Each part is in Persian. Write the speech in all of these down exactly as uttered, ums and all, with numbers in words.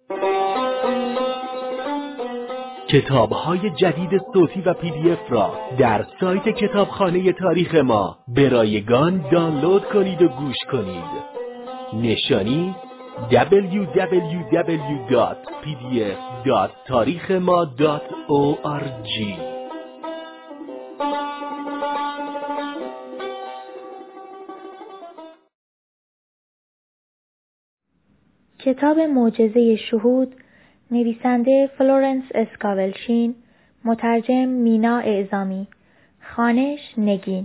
کتاب‌های جدید صوتی و پی دی اف را در سایت کتابخانه تاریخ ما به رایگان دانلود کنید و گوش کنید. نشانی دبلیو دبلیو دبلیو دات پی دی اف دات تاریخ ما دات او آر جی. کتاب معجزه شهود، نویسنده فلورنس اسکاولشین، مترجم مینا اعزامی، خوانش نگین.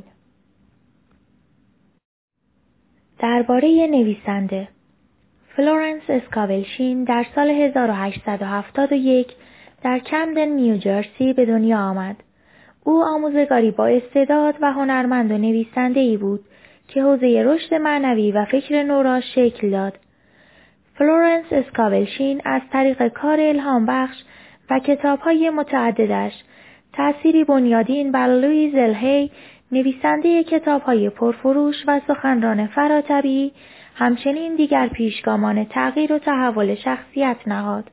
درباره نویسنده فلورنس اسکاولشین در سال هزار و هشتصد و هفتاد و یک در کمدن نیوجرسی به دنیا آمد. او آموزگاری با استعداد و هنرمند و نویسنده‌ای بود که حوزه رشد معنوی و فکر نو را شکل داد. فلورنس اسکاولشین از طریق کار الهام بخش و کتاب‌های متعددش تأثیری بنیادین بر لوئیس ال هی، نویسنده کتاب‌های پرفروش و سخنران فراتبیعی، همچنین دیگر پیشگامان تغییر و تحول شخصیت نهاد.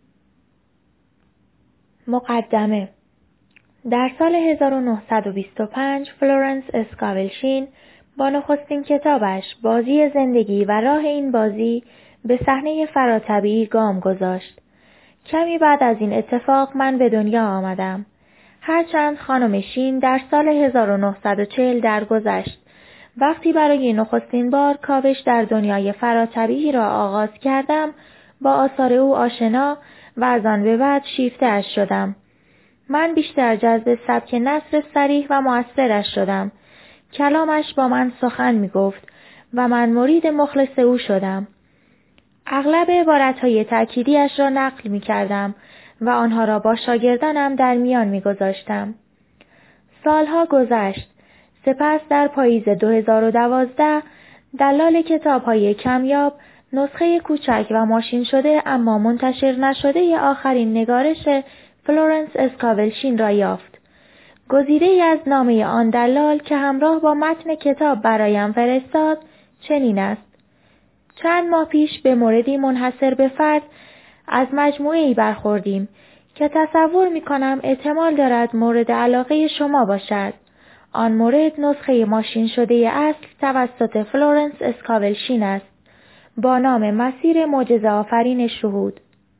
مقدمه. در سال هزار و نهصد و بیست و پنج فلورنس اسکاولشین با نخستین کتابش بازی زندگی و راه این بازی به صحنه فراتبیعی گام گذاشت. کمی بعد از این اتفاق من به دنیا آمدم. هرچند خانم شین در سال هزار و نهصد و چهل درگذشت، وقتی برای نخستین بار کاوش در دنیای فراتبیعی را آغاز کردم، با آثار او آشنا و از آن به بعد شیفته‌اش شدم. من بیشتر جذب سبک نثر صریح و مؤثرش شدم. کلامش با من سخن می گفت و من مرید مخلص او شدم. اغلب عبارتهای تأکیدیش را نقل می کردم و آنها را با شاگردانم در میان می گذاشتم. سالها گذشت. سپس در پاییز دو هزار و دوازده دلال کتاب‌های کمیاب نسخه کوچک و ماشین شده اما منتشر نشده آخرین نگارش فلورنس اسکاولشین را یافت. گزیده‌ای از نامه آن دلال که همراه با متن کتاب برایم فرستاد چنین است: چند ماه پیش به موردی منحصر به فرد از مجموعه‌ای برخوردیم که تصور می‌کنم احتمال دارد مورد علاقه شما باشد. آن مورد نسخه ماشین شده اصل توسط فلورنس اسکاولشین است با نام مسیر معجزه آفرین شهود.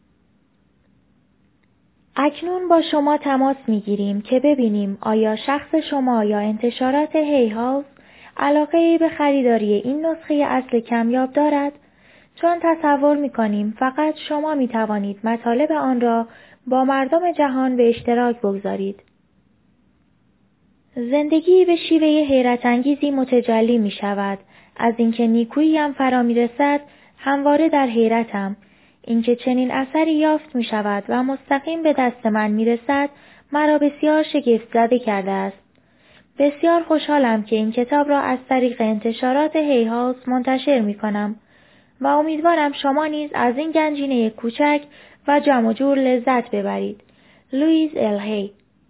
اکنون با شما تماس می‌گیریم که ببینیم آیا شخص شما یا انتشارات هی هاوس علاقه‌ای به خریداری این نسخه اصل کمیاب دارد، چون تصور می‌کنیم فقط شما می‌توانید مطالب آن را با مردم جهان به اشتراک بگذارید. زندگی به شیوه حیرت انگیزی متجلی می شود. از اینکه نیکویی هم فرا می رسد همواره در حیرتم. اینکه چنین اثری یافت می شود و مستقیم به دست من می رسد مرا بسیار شگفت زده کرده است. بسیار خوشحالم که این کتاب را از طریق انتشارات هی هاوس منتشر می کنم و امیدوارم شما نیز از این گنجینه کوچک و جمع و جور لذت ببرید. لوئیس ال هی.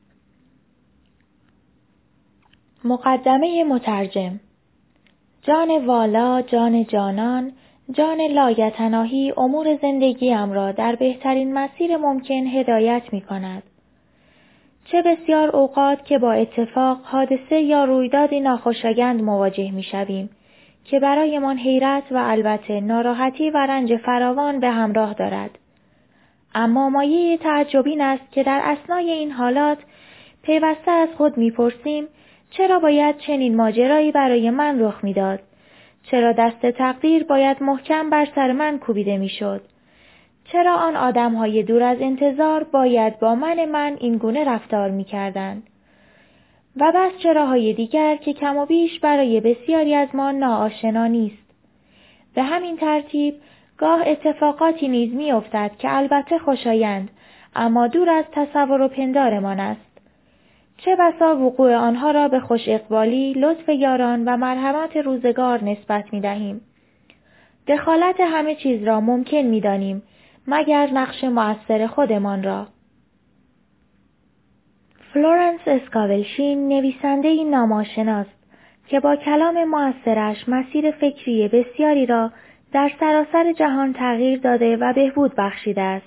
مقدمه مترجم. جان والا، جان جانان، جان لایتناهی امور زندگیم را در بهترین مسیر ممکن هدایت می کند. چه بسیار اوقات که با اتفاق، حادثه یا رویدادی ناخوشایند مواجه می شویم که برایمان حیرت و البته ناراحتی و رنج فراوان به همراه دارد. اما مایه تعجب این است که در اثنای این حالات پیوسته از خود می پرسیم چرا باید چنین ماجرایی برای من رخ میداد؟ چرا دست تقدیر باید محکم بر سر من کوبیده میشد؟ چرا آن آدم‌های دور از انتظار باید با من من این گونه رفتار می‌کردند؟ و بس چراهای دیگر که کم و بیش برای بسیاری از ما ناآشنا نیست. به همین ترتیب گاه اتفاقاتی نیز می‌افتد که البته خوشایند اما دور از تصور و پندارمان است. چه بسا وقوع آنها را به خوش اقبالی، لطف یاران و مرحمت روزگار نسبت می دهیم. دخالت همه چیز را ممکن می دانیم، مگر نقش مؤثر خودمان را. فلورنس اسکاولشین نویسنده‌ای ناماشناست که با کلام مؤثرش مسیر فکری بسیاری را در سراسر جهان تغییر داده و بهبود بخشیده است.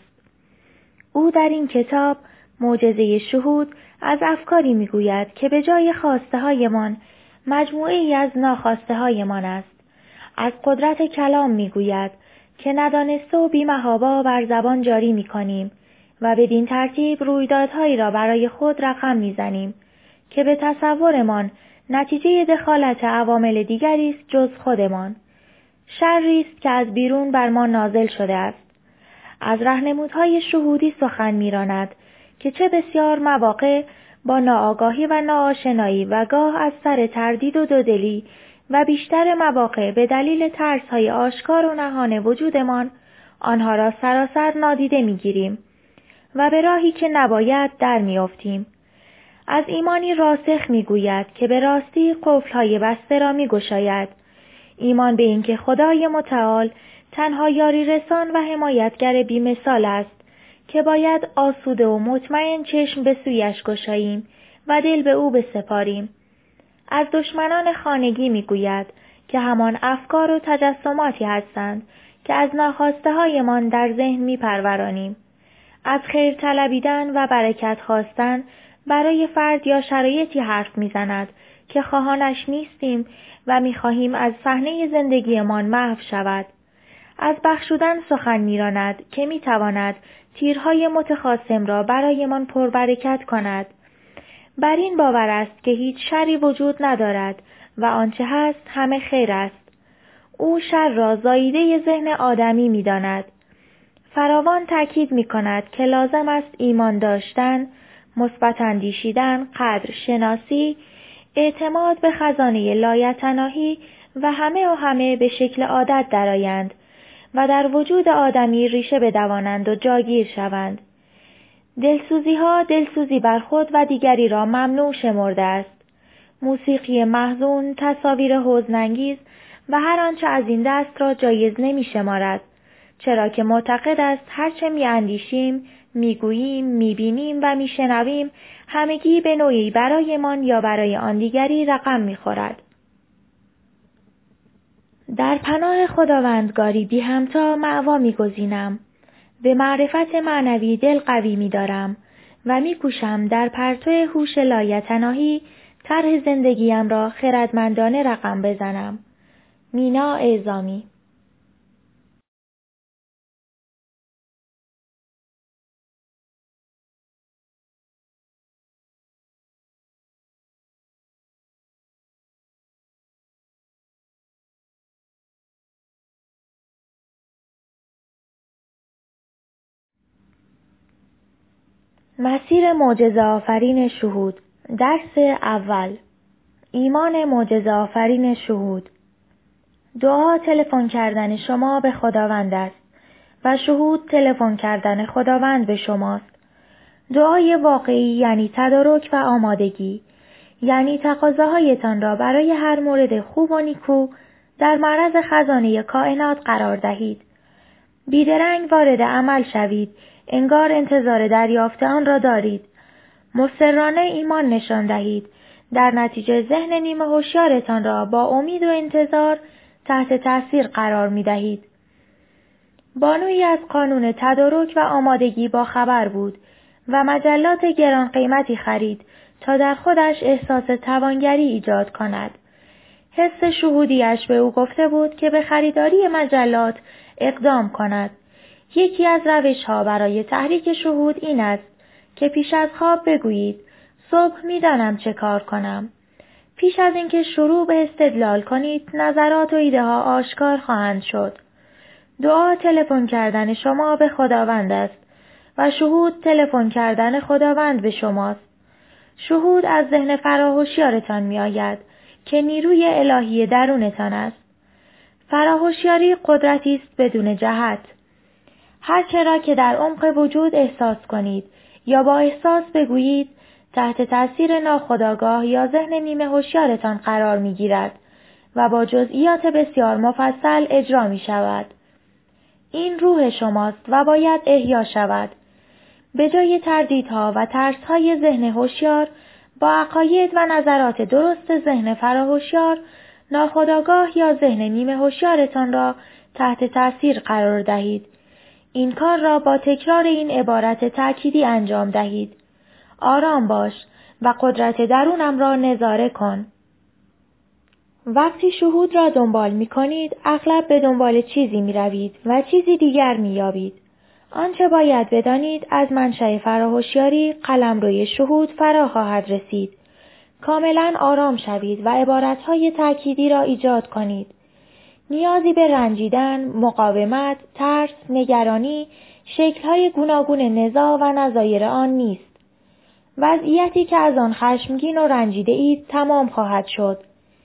او در این کتاب معجزه شهود از افکاری میگوید که به جای خواسته هایمان مجموعه‌ای از ناخواسته هایمان است. از قدرت کلام میگوید که ندانسته و بی‌محابا بر زبان جاری میکنیم و بدین ترتیب رویدادهایی را برای خود رقم میزنیم که به تصورمان نتیجه دخالت عوامل دیگری است جز خودمان. شری است که از بیرون بر ما نازل شده است. از راهنمودهای شهودی سخن می‌راند که چه بسیار مواقع با ناآگاهی و ناآشنایی و گاه از سر تردید و دودلی و بیشتر مواقع به دلیل ترس‌های آشکار و نهان وجودمان آنها را سراسر نادیده می‌گیریم و به راهی که نباید در می‌افتیم. از ایمانی راسخ می‌گوید که به راستی قفل‌های بسته را می‌گشاید. ایمان به اینکه خدای متعال تنها یاری رسان و حمایتگر بی‌مثال است که باید آسوده و مطمئن چشم به سویش گشاییم و دل به او بسپاریم. از دشمنان خانگی میگوید که همان افکار و تجسماتی هستند که از ناخواسته هایمان در ذهن میپرورانیم. از خیر طلبیدن و برکت خواستن برای فرد یا شرایطی حرف میزند که خواهانش نیستیم و میخواهیم از صحنه زندگیمان محو شود. از بخشودن سخن میراند که میتواند تیرهای متخاصم را برایمان پربرکت کند. بر این باور است که هیچ شری وجود ندارد و آنچه هست همه خیر است. او شر را زاییده ذهن آدمی میداند. فراوان تاکید میکند که لازم است ایمان داشتن، مثبت اندیشیدن، قدر شناسی، اعتماد به خزانه لایتناهی و همه و همه به شکل عادت درآیند و در وجود آدمی ریشه بدوانند و جاگیر شوند. دلسوزی ها دلسوزی بر خود و دیگری را ممنوع شمرده است. موسیقی محزون، تصاویر حزن‌انگیز و هر آنچه از این دست را جایز نمی شمارد، چرا که معتقد است هرچه می اندیشیم، می گوییم، می بینیم و می شنویم همگی به نوعی برایمان یا برای آن دیگری رقم می خورد. در پناه خداوندگاری بی همتا مأوا می گزینم. به معرفت معنوی دل قوی می دارم و می کوشم در پرتو هوش لایتناهی طرح زندگیم را خردمندانه رقم بزنم. مینا اعزامی. مسیر معجزه آفرین شهود. درس اول. ایمان معجزه آفرین شهود. دعا تلفن کردن شما به خداوند است و شهود تلفن کردن خداوند به شماست. دعای واقعی یعنی تدارک و آمادگی، یعنی تقاضاهایتان را برای هر مورد خوب و نیکو در معرض خزانه کائنات قرار دهید. بیدرنگ وارد عمل شوید، انگار انتظار دریافت آن را دارید. مصرانه ایمان نشان دهید، در نتیجه ذهن نیمه هوشیارتان را با امید و انتظار تحت تاثیر قرار می دهید. بانویی از قانون تدارک و آمادگی با خبر بود و مجلات گران قیمتی خرید تا در خودش احساس توانگری ایجاد کند. حس شهودیش به او گفته بود که به خریداری مجلات اقدام کند. یکی از روش‌ها برای تحریک شهود این است که پیش از خواب بگویید صبح می‌دانم چه کار کنم. پیش از اینکه شروع به استدلال کنید نظرات و ایده‌ها آشکار خواهند شد. دعا تلفن کردن شما به خداوند است و شهود تلفن کردن خداوند به شماست. شهود از ذهن فراهوشیارتان می‌آید که نیروی الهی درونتان است. فراهوشیاری قدرتی است بدون جهت. هر چرا که در عمق وجود احساس کنید یا با احساس بگویید تحت تاثیر ناخودآگاه یا ذهن نیمه هوشیارتان قرار می‌گیرد و با جزئیات بسیار مفصل اجرا می‌شود. این روح شماست و باید احیا شود. به جای تردیدها و ترس‌های ذهن هوشیار با عقاید و نظرات درست ذهن فراهوشیار، ناخودآگاه یا ذهن نیمه هوشیارتان را تحت تاثیر قرار دهید. این کار را با تکرار این عبارت تأکیدی انجام دهید. آرام باش و قدرت درونم را نظاره کن. وقتی شهود را دنبال می کنید، اغلب به دنبال چیزی می روید و چیزی دیگر می یابید. آنچه باید بدانید از منشأ فراهوشیاری قلمروی شهود فرا خواهد رسید. کاملا آرام شوید و عبارتهای تأکیدی را ایجاد کنید. نیازی به رنجیدن، مقاومت، ترس، نگرانی، شکل‌های گوناگون نزاع و نظایر آن نیست. وضعیتی که از آن خشمگین و رنجیده اید تمام خواهد شد.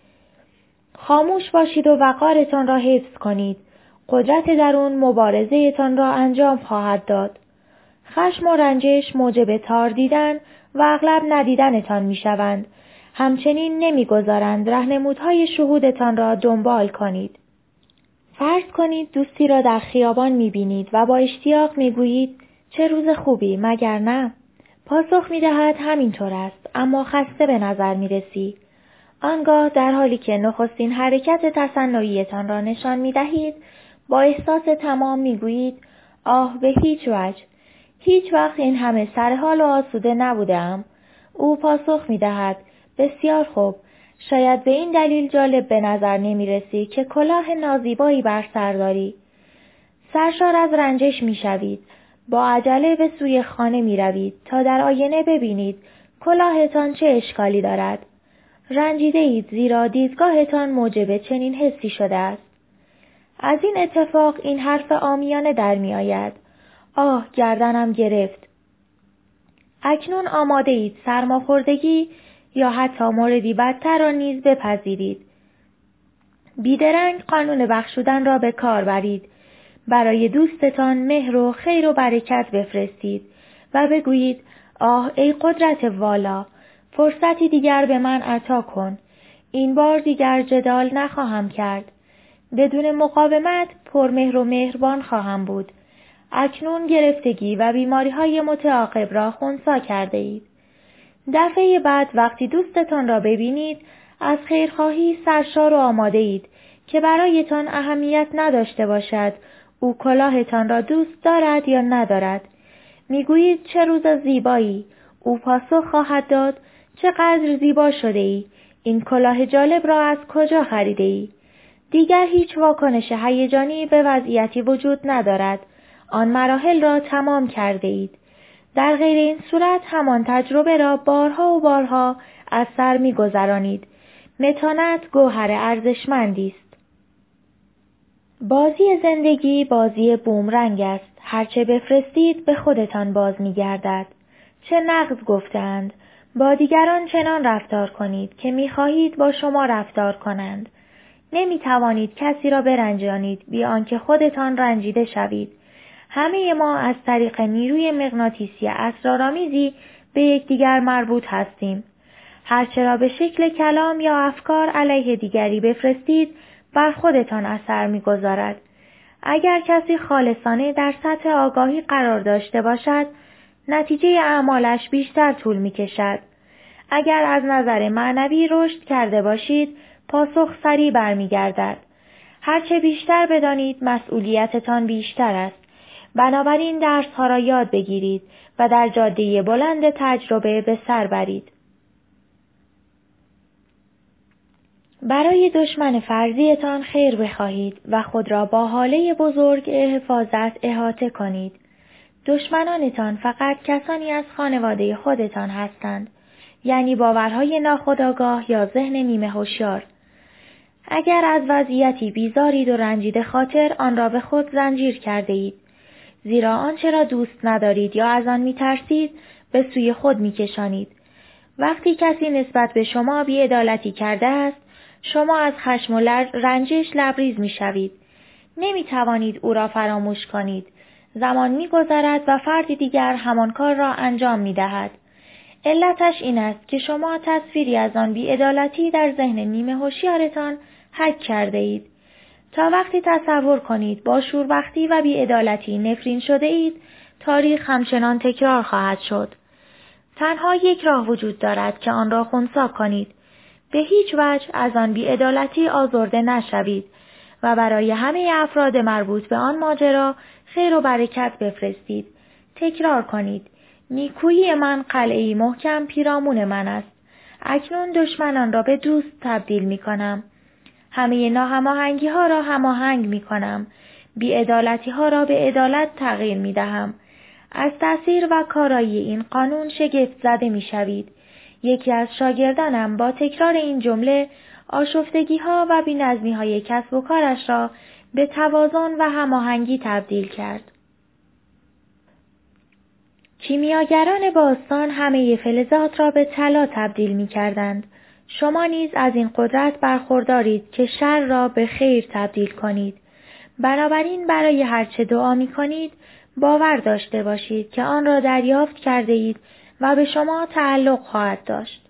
خاموش باشید و وقارتان را حفظ کنید. قدرت درون مبارزه تان را انجام خواهد داد. خشم و رنجش موجب تار دیدن و اغلب ندیدنتان می شوند. همچنین نمی گذارند راهنمودهای شهودتان را دنبال کنید. فرض کنید دوستی را در خیابان می بینید و با اشتیاق می گویید چه روز خوبی مگر نه؟ پاسخ می دهد همینطور است، اما خسته به نظر می رسی. آنگاه در حالی که نخستین حرکت تصنعیتان را نشان می دهید، با احساس تمام می گویید آه به هیچ وجه. هیچ وقت این همه سرحال و آسوده نبودم. او پاسخ می دهد بسیار خوب. شاید به این دلیل جالب به نظر نمی رسی که کلاه نازیبایی بر سر داری. سرشار از رنجش می شوید. با عجله به سوی خانه می روید تا در آینه ببینید کلاهتان چه اشکالی دارد. رنجیده اید زیرا دیدگاهتان موجب چنین حسی شده است. از این اتفاق این حرف عامیانه در می آید. آه گردنم گرفت. اکنون آماده اید سرماخوردگی یا حتی موردی بدتر را نیز بپذیرید. بیدرنگ قانون بخشودن را به کار برید. برای دوستتان مهر و خیر و برکت بفرستید و بگویید آه ای قدرت والا، فرصتی دیگر به من عطا کن. این بار دیگر جدال نخواهم کرد. بدون مقاومت پرمهر و مهربان خواهم بود. اکنون گرفتگی و بیماری‌های متعاقب را خنثی کرده اید. دفعه بعد وقتی دوستتان را ببینید از خیرخواهی سرشار و آماده اید که برایتان اهمیت نداشته باشد او کلاهتان را دوست دارد یا ندارد. میگویید چه روز زیبایی. او پاسخ خواهد داد چقدر زیبا شده ای. این کلاه جالب را از کجا خریده ای؟ دیگر هیچ واکنش هیجانی به وضعیتی وجود ندارد. آن مراحل را تمام کرده اید. در غیر این صورت همان تجربه را بارها و بارها از سر می گذرانید. متانت گوهر ارزشمندی است. بازی زندگی بازی بومرنگ است. هرچه بفرستید به خودتان باز می گردد. چه نقض گفتند. با دیگران چنان رفتار کنید که می خواهید با شما رفتار کنند. نمی توانید کسی را برنجانید بی آنکه خودتان رنجیده شوید. همه ما از طریق نیروی مغناطیسی اسرارآمیزی به یکدیگر مربوط هستیم. هرچه را به شکل کلام یا افکار علیه دیگری بفرستید بر خودتان اثر می‌گذارد. اگر کسی خالصانه در سطح آگاهی قرار داشته باشد، نتیجه اعمالش بیشتر طول می‌کشد. اگر از نظر معنوی رشد کرده باشید، پاسخ سریع برمیگردد. هرچه بیشتر بدانید مسئولیتتان بیشتر است. بنابراین درس‌ها را یاد بگیرید و در جاده بلند تجربه به سر برید. برای دشمن فرضیتان خیر بخواهید و خود را با هاله بزرگ حفاظت احاطه کنید. دشمنانتان فقط کسانی از خانواده خودتان هستند، یعنی باورهای ناخودآگاه یا ذهن نیمه هوشیار. اگر از وضعیتی بیزارید و رنجیده خاطر آن را به خود زنجیر کرده اید، زیرا آنچه را دوست ندارید یا از آن می‌ترسید به سوی خود می‌کشانید. وقتی کسی نسبت به شما بی‌عدالتی کرده است، شما از خشم و رنجش لبریز می‌شوید. نمی‌توانید او را فراموش کنید. زمان می‌گذرد و فردی دیگر همان کار را انجام می‌دهد. علتش این است که شما تصویری از آن بی‌عدالتی در ذهن نیمه هوشیارتان حک کرده اید. تا وقتی تصور کنید با شوربختی و بی‌عدالتی نفرین شده اید، تاریخ همچنان تکرار خواهد شد. تنها یک راه وجود دارد که آن را خنثی کنید. به هیچ وجه از آن بی‌عدالتی آزرده نشوید و برای همه افراد مربوط به آن ماجرا خیر و برکت بفرستید. تکرار کنید: نیکویی من قلعه‌ای محکم پیرامون من است. اکنون دشمنان را به دوست تبدیل می کنم. همه ناهماهنگی ها را هماهنگ می کنم. بی‌عدالتی ها را به عدالت تغییر می دهم. از تأثیر و کارایی این قانون شگفت زده می شوید. یکی از شاگردانم با تکرار این جمله آشفتگی ها و بی‌نظمی های کسب و کارش را به توازن و هماهنگی تبدیل کرد. کیمیاگران باستان همه فلزات را به طلا تبدیل می کردند. شما نیز از این قدرت برخوردارید که شر را به خیر تبدیل کنید. بنابراین برای هر چه دعا می کنید باور داشته باشید که آن را دریافت کرده اید و به شما تعلق خواهد داشت.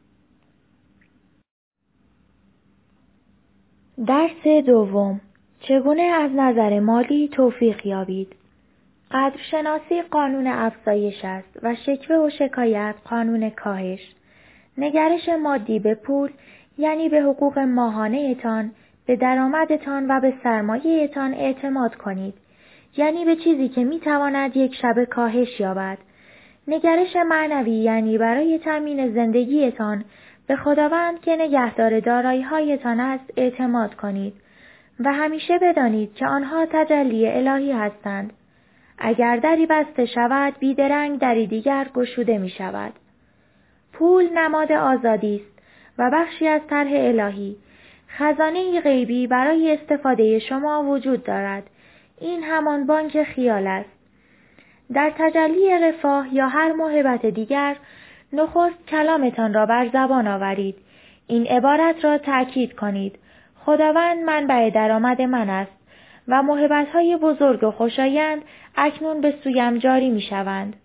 درس دوم: چگونه از نظر مالی توفیق یابید؟ قدرشناسی قانون افزایش است و شکوه و شکایت قانون کاهش. نگرش مادی به پول یعنی به حقوق ماهانه تان، به درآمدتان و به سرمایه تان اعتماد کنید، یعنی به چیزی که می تواند یک شب کاهش یابد. نگرش معنوی یعنی برای تامین زندگیتان به خداوند که نگهدار دارایی‌هایتان است اعتماد کنید و همیشه بدانید که آنها تجلی الهی هستند. اگر دری بسته شود بیدرنگ دری دیگر گشوده می شود. پول نماد آزادی است و بخشی از طرح الهی. خزانه غیبی برای استفاده شما وجود دارد. این همان بانک خیال است. در تجلی رفاه یا هر موهبت دیگر نخست کلامتان را بر زبان آورید. این عبارت را تأکید کنید: خداوند منبع درآمد من است و موهبت‌های بزرگ و خوشایند اکنون به سویم جاری می‌شوند.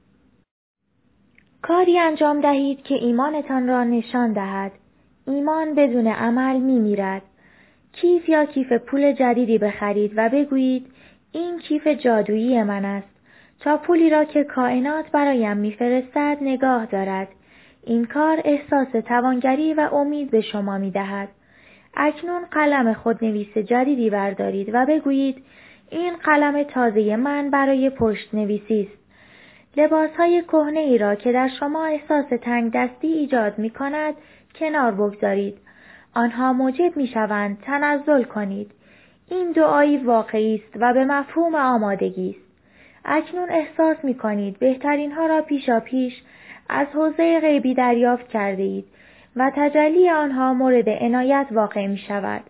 کاری انجام دهید که ایمانتان را نشان دهد. ایمان بدون عمل می‌میرد. کیف یا کیف پول جدیدی بخرید و بگویید: این کیف جادویی من است تا پولی را که کائنات برایم می‌فرستد نگاه دارد. این کار احساس توانگری و امید به شما می‌دهد. اکنون قلم خودنویس جدیدی بردارید و بگویید: این قلم تازه من برای پشت نویسی است. لباسهای کهنه ای را که در شما احساس تنگ دستی ایجاد می کند کنار بگذارید. آنها موجب می شوند تنزل کنید. این دعایی واقعی است و به مفهوم آمادگی است. اکنون احساس می کنید بهترین ها را پیشا پیش از حوزه غیبی دریافت کرده اید و تجلی آنها مورد عنایت واقع می شود.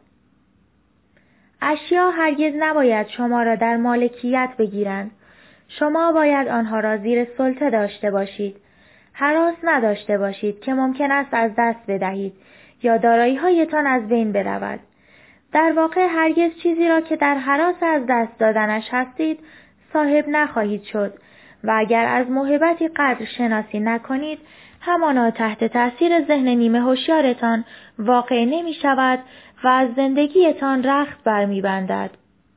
اشیا هرگز نباید شما را در مالکیت بگیرند. شما باید آنها را زیر سلطه داشته باشید. هراس نداشته باشید که ممکن است از دست بدهید یا دارایی‌هایتان از بین برود. در واقع هرگز چیزی را که در هراس از دست دادنش هستید صاحب نخواهید شد و اگر از موهبتی قدر شناسی نکنید همانا تحت تأثیر ذهن نیمه هوشیارتان واقع نمی شود و از زندگیتان رخت برمی بندد.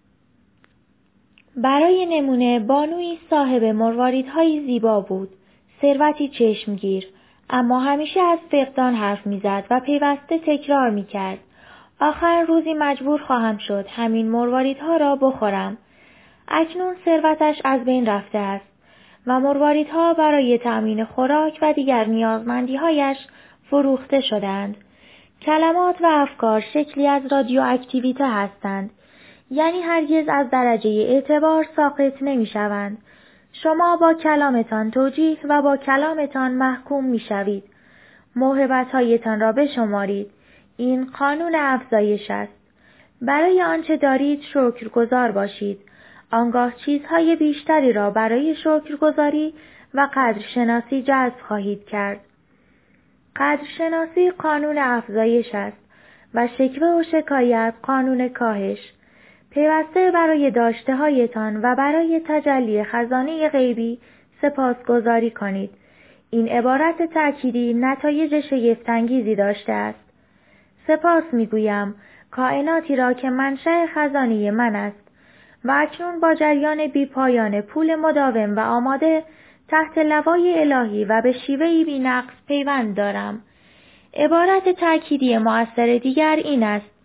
برای نمونه بانوی صاحب مرواریدهای زیبا بود، ثروتی چشمگیر، اما همیشه از فقدان حرف میزد و پیوسته تکرار میکرد: آخر روزی مجبور خواهم شد همین مرواریدها را بخورم. اکنون ثروتش از بین رفته است و مرواریدها برای تأمین خوراک و دیگر نیازمندی‌هایش فروخته شدند. کلمات و افکار شکلی از رادیواکتیویته هستند، یعنی هرگز از درجه اعتبار ساقط نمی شوند. شما با کلامتان توجیه و با کلامتان محکوم می شوید. موهبت‌هایتان را بشمارید. این قانون افزایش است. برای آنچه دارید شکرگزار باشید. آنگاه چیزهای بیشتری را برای شکرگزاری و قدرشناسی جذب خواهید کرد. قدرشناسی قانون افزایش است و شکوه و شکایت قانون کاهش. پیوسته برای داشته هایتان و برای تجلی خزانه غیبی سپاسگزاری کنید. این عبارت تأکیدی نتایج شگفت‌انگیزی داشته است. سپاس میگویم کائناتی را که منشأ خزانه من است و اکنون با جریان بی پایان پول مداوم و آماده تحت لوای الهی و به شیوهی بی نقص پیوند دارم. عبارت تأکیدی مؤثر دیگر این است: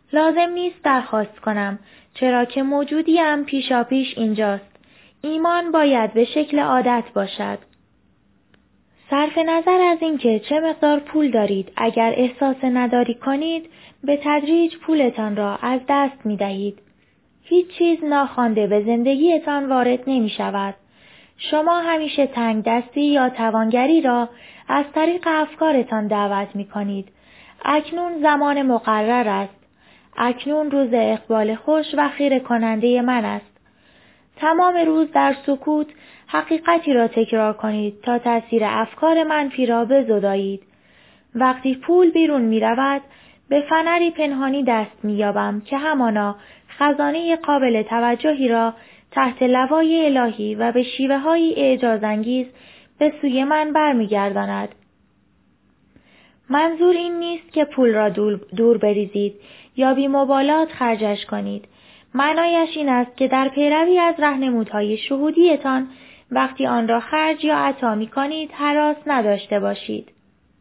لازم نیست درخواست کنم، چرا که موجودیم پیشا پیش اینجاست. ایمان باید به شکل عادت باشد. صرف نظر از اینکه چه مقدار پول دارید، اگر احساس نداری کنید، به تدریج پولتان را از دست می دهید. هیچ چیز ناخوانده به زندگیتان وارد نمی شود. شما همیشه تنگ دستی یا توانگری را از طریق افکارتان دعوت می کنید. اکنون زمان مقرر است. اکنون روز اقبال خوش و خیره کننده من است. تمام روز در سکوت حقیقتی را تکرار کنید تا تأثیر افکار منفی را بزدایید. وقتی پول بیرون می رود، به فنری پنهانی دست می یابم که همانا خزانه قابل توجهی را تحت لوای الهی و به شیوه های اعجازانگیز به سوی من برمیگرداند. منظور این نیست که پول را دور, دور بریزید یا بی مبالات خرجش کنید. معنایش این است که در پیروی از راهنمودهای شهودیتان وقتی آن را خرج یا عطا می کنید هراس نداشته باشید.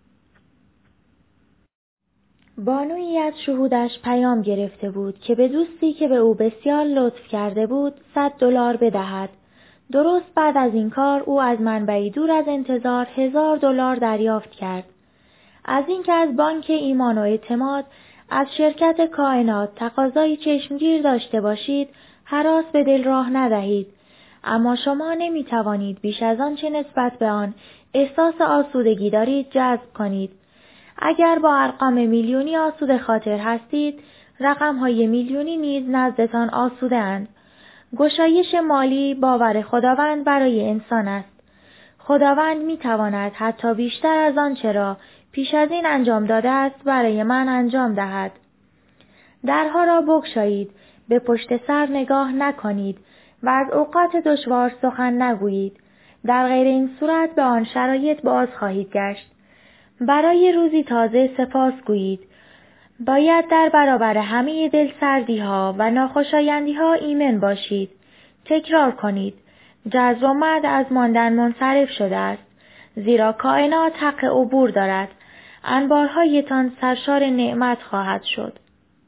بانویی از شهودش پیام گرفته بود که به دوستی که به او بسیار لطف کرده بود صد دلار بدهد. درست بعد از این کار او از منبعی دور از انتظار هزار دلار دریافت کرد. از اینکه از بانک ایمان و اعتماد از شرکت کائنات تقاضای چشمگیر داشته باشید هراس به دل راه ندهید. اما شما نمی توانید بیش از آن چه نسبت به آن احساس آسودگی دارید جذب کنید. اگر با ارقام میلیونی آسوده خاطر هستید، رقم‌های میلیونی نیز نزدتان آسوده اند. گشایش مالی باور خداوند برای انسان است. خداوند می تواند حتی بیشتر از آن چرا پیش از این انجام داده است برای من انجام دهد. درها را بگشایید، به پشت سر نگاه نکنید و از اوقات دشوار سخن نگویید. در غیر این صورت به آن شرایط باز خواهید گشت. برای روزی تازه سپاس گویید. باید در برابر همه دلسردی ها و ناخوشایندی ها ایمن باشید. تکرار کنید. جزر و مد از ماندن منصرف شده است. زیرا کائنات حق عبور دارد. انبارهایتان سرشار نعمت خواهد شد.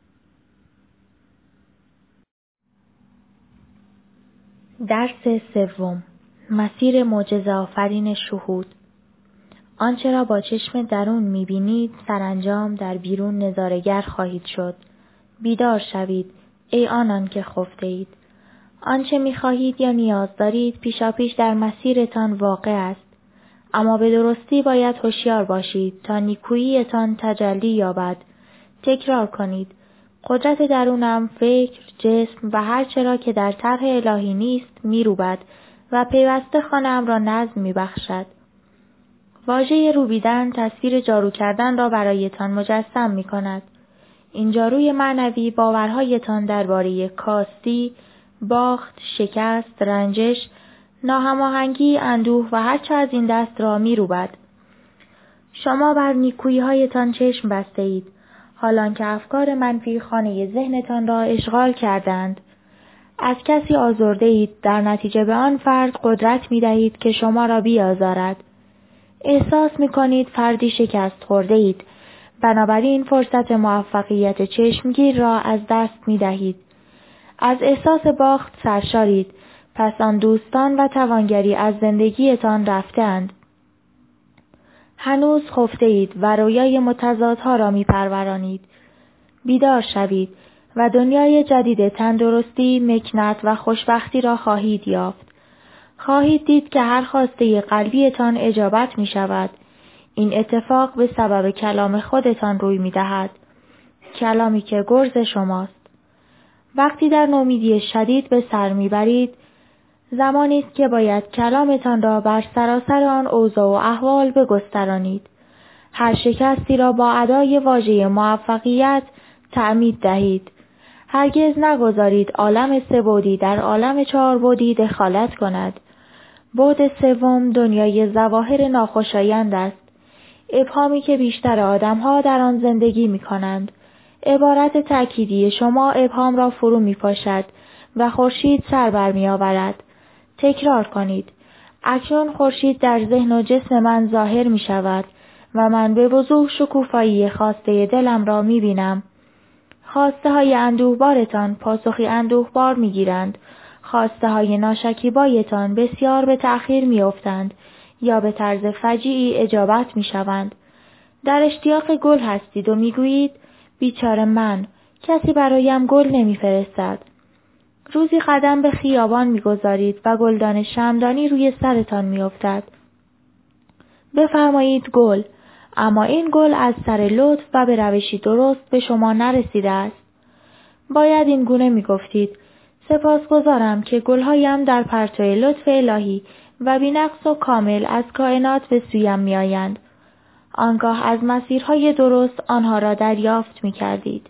درس سوم. مسیر معجزه آفرین شهود. آنچه را با چشم درون می‌بینید سرانجام در بیرون نظاره‌گر خواهید شد. بیدار شوید ای آنان که خفته اید. آنچه می‌خواهید یا نیاز دارید پیشاپیش در مسیرتان واقع است. اما به درستی باید هوشیار باشید تا نیکوییتان تجلی یابد. تکرار کنید. قدرت درونم فکر، جسم و هر چرا که در طرح الهی نیست میروبد و پیوسته خانه‌ام را نظم میبخشد. واژه روبیدن تصویر جارو کردن را برایتان مجسم می کند. این جاروی معنوی باورهایتان درباره کاستی، باخت، شکست، رنجش، ناهماهنگی، اندوه و هر چه از این دست را می روبد. شما بر نیکویی‌هایتان چشم بسته اید، حالان که افکار منفی خانه ذهنتان را اشغال کردند. از کسی آزرده اید، در نتیجه به آن فرد قدرت می دهید که شما را بیازارد. احساس می کنید فردی شکست خورده اید. بنابراین فرصت موفقیت چشمگیر را از دست می دهید. از احساس باخت سرشارید. پس آن دوستان و توانگری از زندگیتان رفتند. هنوز خفته اید و رویای متضادها را می پرورانید. بیدار شوید و دنیای جدید تندرستی، مکنت و خوشبختی را خواهید یافت. خواهید دید که هر خواسته قلبیتان اجابت می شود. این اتفاق به سبب کلام خودتان روی می دهد. کلامی که گرز شماست. وقتی در نومیدی شدید به سر می برید، زمانی است که باید کلامتان را بر سراسر آن اوضاع و احوال بگسترانید. هر شکستی را با ادای واژه موفقیت تعمید دهید. هرگز نگذارید عالم سه‌بعدی در عالم چهاربعدی دخالت کند. بعد سوم دنیای ظواهر ناخوشایند است. ابهامی که بیشتر آدم‌ها در آن زندگی می‌کنند. عبارت تأکیدی شما ابهام را فرو می‌پاشد و خورشید سر برمی‌آورد. تکرار کنید. اکنون خورشید در ذهن و جسم من ظاهر می‌شود و من به وضوح شکوفایی خواسته دلم را می‌بینم. خواسته های اندوهبارتان پاسخی اندوهبار می گیرند. خواسته های ناشکیبایتان بسیار به تأخیر می افتند یا به طرز فجیعی اجابت می شوند. در اشتیاق گل هستید و می گویید بیچاره من، کسی برایم گل نمی فرستد. روزی قدم به خیابان می گذارید و گلدان شمعدانی روی سرتان می افتد. بفرمایید گل، اما این گل از سر لطف و به روشی درست به شما نرسیده است. باید این گونه می گفتید سپاسگزارم که گلهایم در پرتو لطف الهی و بی‌نقص و کامل از کائنات به سویم می آیند. آنگاه از مسیرهای درست آنها را دریافت می کردید.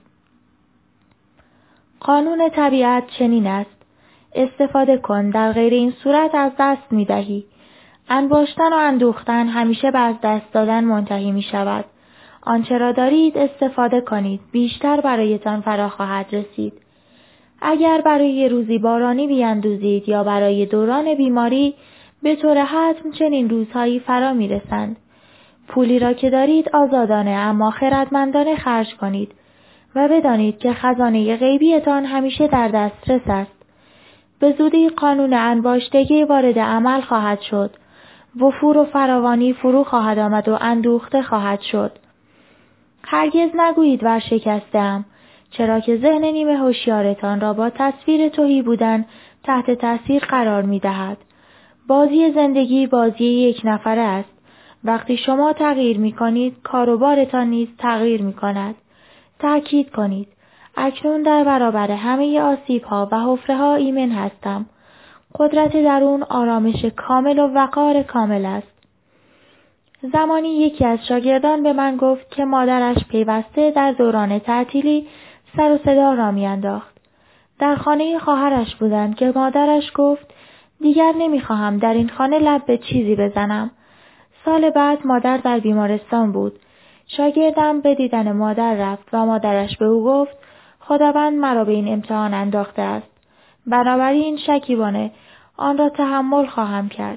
قانون طبیعت چنین است. استفاده کن، در غیر این صورت از دست می دهی. انباشتن و اندوختن همیشه به از دست دادن منتهی می شود. آنچه را دارید استفاده کنید، بیشتر برایتان فرا خواهد رسید. اگر برای روزی بارانی بیاندوزید یا برای دوران بیماری، به طور حتم چنین روزهایی فرا می رسند. پولی را که دارید آزادانه اما خردمندانه خرج کنید و بدانید که خزانه غیبیتان همیشه در دسترس است. به زودی قانون انباشتگی وارد عمل خواهد شد. وفور و فراوانی فرو خواهد آمد و اندوخته خواهد شد. هرگز نگویید ورشکسته‌ام، چرا که ذهن نیمه هوشیارتان را با تصویر تهی بودن تحت تاثیر قرار می دهد. بازی زندگی بازی یک نفره است. وقتی شما تغییر می کنید، کاروبارتان نیز تغییر می کند. تأکید کنید. اکنون در برابر همه آسیب‌ها و حفره‌ها ایمن هستم. قدرت درون آرامش کامل و وقار کامل است. زمانی یکی از شاگردان به من گفت که مادرش پیوسته در دوران تعطیلی سر و صدا را میانداخت. در خانه خواهرش بودند که مادرش گفت دیگر نمیخواهم در این خانه لب به چیزی بزنم. سال بعد مادر در بیمارستان بود. شاگردم به دیدن مادر رفت و مادرش به او گفت خداوند مرا به این امتحان انداخته است. بنابراین شکیبانه آن را تحمل خواهم کرد.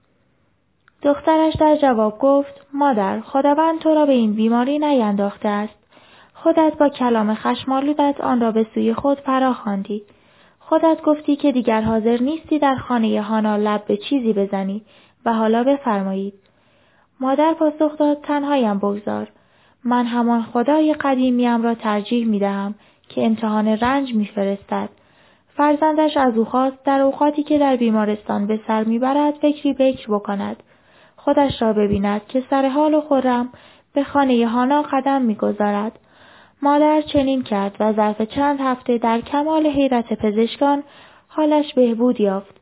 دخترش در جواب گفت مادر، خداوند تو را به این بیماری نینداخته است. خودت با کلام خشم‌آلودت آن را به سوی خود فراخواندی. خودت گفتی که دیگر حاضر نیستی در خانه هانا لب به چیزی بزنی و حالا بفرمایید. مادر پاسخ داد تنهایم بگذار. من همان خدای قدیمیم را ترجیح می دهم که امتحان رنج می فرستد. فرزندش از او خواست در اوقاتی که در بیمارستان به سر می برد فکری بکر بکند. خودش را ببیند که سر حال و خرم به خانه هانا قدم می گذارد. مادر چنین کرد و ظرف چند هفته در کمال حیرت پزشکان حالش بهبود یافت.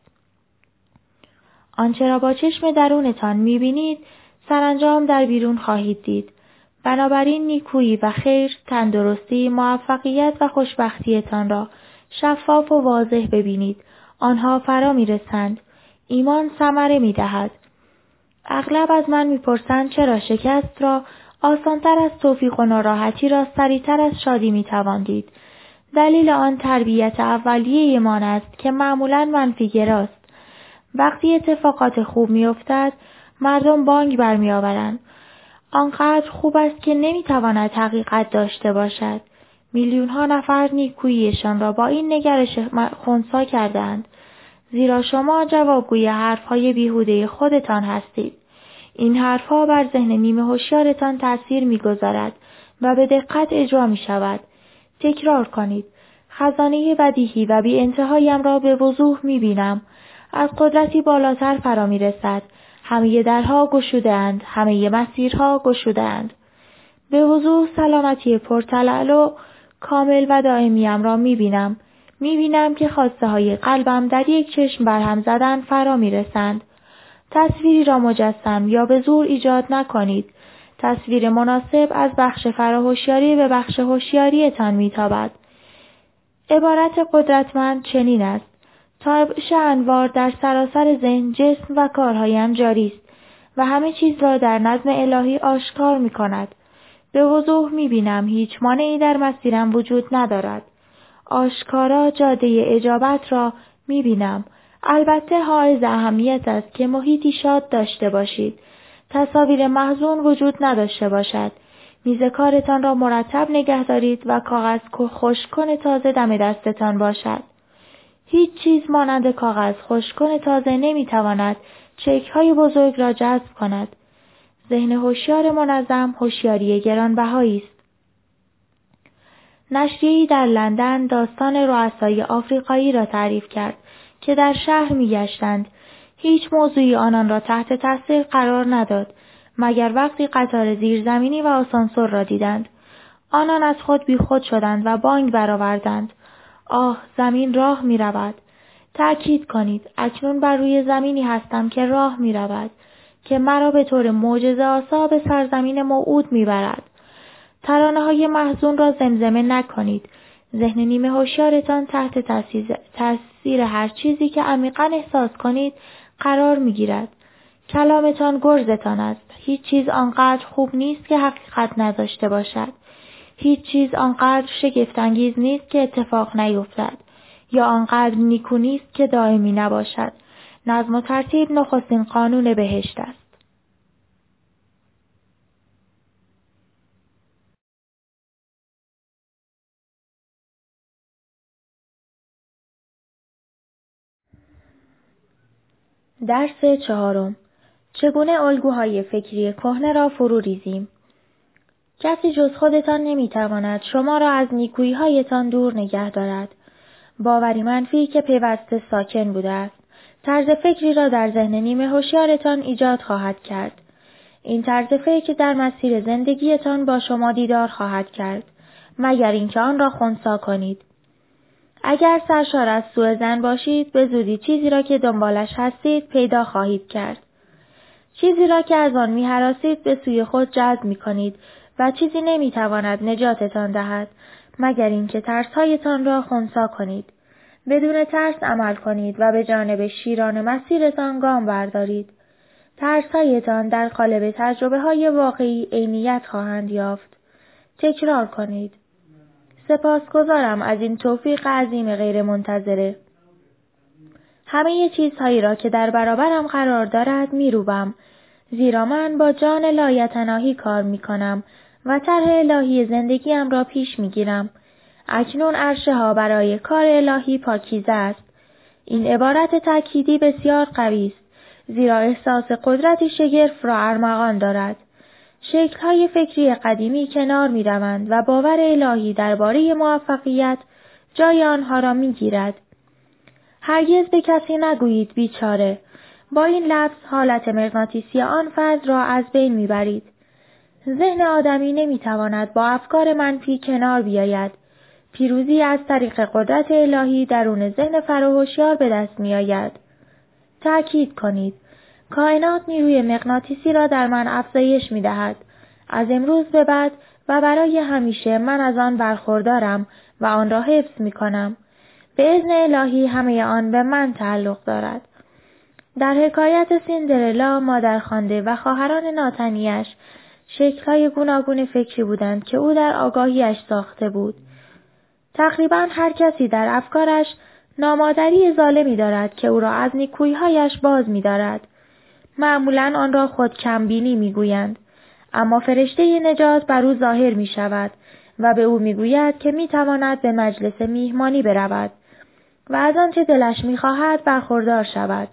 آنچه را با چشم درونتان می بینید سرانجام در بیرون خواهید دید. بنابراین نیکویی و خیر، تندرستی، موفقیت و خوشبختیتان را شفاف و واضح ببینید. آنها فرا می رسند. ایمان ثمره می دهد. اغلب از من می پرسند چرا شکست را آسانتر از توفیق و ناراحتی را سریعتر از شادی می توان دید. دلیل آن تربیت اولیه ایمان است که معمولاً منفی گراست. وقتی اتفاقات خوب می افتد، مردم بانگ برمی آورند. آنقدر خوب است که نمی تواند حقیقت داشته باشد. میلیون ها نفر نیکوییشان را با این نگرش خنثی کردند. زیرا شما جوابگوی حرفهای بیهوده خودتان هستید. این حرفها بر ذهن نیمه هوشیارتان تأثیر می‌گذارد و به دقت اجرا می‌شود. تکرار کنید. خزانه بدیهی و بی انتهایم را به وضوح می‌بینم. از قدرتی بالاتر فرا می‌رسد. همه درها گشوده‌اند، همه مسیرها گشوده‌اند. به وضوح سلامتی پرتلال و کامل و دائمیم را می‌بینم. می‌بینم که خواسته های قلبم در یک چشم برهم زدن فرا می‌رسند. تصویری را مجسم یا به زور ایجاد نکنید. تصویر مناسب از بخش فراهوشیاری به بخش هوشیاریتان میتابد. عبارت قدرتمند چنین است: تابش انوار در سراسر ذهن، جسم و کارهایم جاری است و همه چیز را در نظم الهی آشکار می کند. به وضوح می بینم هیچ مانعی در مسیرم وجود ندارد. آشکارا جاده اجابت را می بینم. البته حائز اهمیت است که محیطی شاد داشته باشید. تصاویر محزون وجود نداشته باشد. میز کارتان را مرتب نگه دارید و کاغذ خشک‌کن تازه دم دستتان باشد. هیچ چیز مانند کاغذ خشک‌کن تازه نمیتواند چک‌های بزرگ را جذب کند. ذهن هوشیار منظم هوشیاری گرانبهایی است. نشریه‌ای در لندن داستان رؤسای آفریقایی را تعریف کرد که در شهر می‌گشتند. هیچ موضوعی آنان را تحت تاثیر قرار نداد مگر وقتی قطار زیرزمینی و آسانسور را دیدند. آنان از خود بیخود شدند و بانگ برآوردند. آه، زمین راه می‌رود. تأکید کنید اکنون بر روی زمینی هستم که راه می‌رود که مرا به طور معجزه‌آسا به سرزمین موعود می‌برد. ترانه‌های محزون را زمزمه نکنید. ذهن نیمه هوشیارتان تحت تاثیر هر چیزی که عمیقاً احساس کنید قرار می‌گیرد. کلامتان گرزتان است. هیچ چیز آنقدر خوب نیست که حقیقت نداشته باشد. هیچ چیز آنقدر شگفت‌انگیز نیست که اتفاق نیفتد یا آنقدر نیکو نیست که دائمی نباشد. نظم و ترتیب نخستین قانون بهشت است. درس چهارم. چگونه الگوهای فکری کهنه را فرو ریزیم؟ کسی جز خودتان نمیتواند شما را از نیکویی‌هایتان دور نگه دارد. باوری منفی که پیوسته ساکن بوده است، طرز فکری را در ذهن نیمه هوشیارتان ایجاد خواهد کرد. این طرز فکر در مسیر زندگیتان با شما دیدار خواهد کرد، مگر اینکه آن را خنثی کنید. اگر سرشار از سوء ظن باشید، به زودی چیزی را که دنبالش هستید پیدا خواهید کرد. چیزی را که از آن می‌هراسید به سوی خود جذب می‌کنید و چیزی نمی‌تواند نجاتتان دهد مگر اینکه ترس‌هایتان را خنثی کنید. بدون ترس عمل کنید و به جانب شیران مسیرتان گام بردارید. ترس‌هایتان در قالب تجربه‌های واقعی عینیت خواهند یافت. تکرار کنید. سپاسگزارم از این توفیق عظیم غیر منتظره. همه چیزهایی را که در برابرم قرار دارد میروبم، زیرا من با جان لایتناهی کار میکنم و طرح الهی زندگیم را پیش میگیرم. اکنون عرشه ها برای کار الهی پاکیزه است. این عبارت تأکیدی بسیار قوی است، زیرا احساس قدرتی شگرف را ارمغان دارد. شکل‌های فکری قدیمی کنار می‌روند و باور الهی درباره موفقیت جای آنها را می‌گیرد. هرگز به کسی نگویید بیچاره. با این لفظ حالت مغناطیسی آن فرد را از بین می‌برید. ذهن آدمی نمی‌تواند با افکار منفی کنار بیاید. پیروزی از طریق قدرت الهی درون ذهن فراهوشیار به دست می‌آید. تأکید کنید. کائنات نیروی مغناطیسی را در من افزایش می‌دهد. از امروز به بعد و برای همیشه من از آن برخوردارم و آن را حفظ می‌کنم. به اذن الهی همه آن به من تعلق دارد. در حکایت سیندرلا مادرخوانده و خواهران ناتنیش شکل‌های گوناگون فکری بودند که او در آگاهیش ساخته بود. تقریباً هر کسی در افکارش نامادری ظالمی دارد که او را از نیکویی‌هایش باز می‌دارد. معمولاً آن را خود کمبینی می‌گویند، اما فرشته نجات بر او ظاهر می‌شود و به او می‌گوید که می‌تواند به مجلس میهمانی برود و از آنچه دلش می‌خواهد برخوردار شود.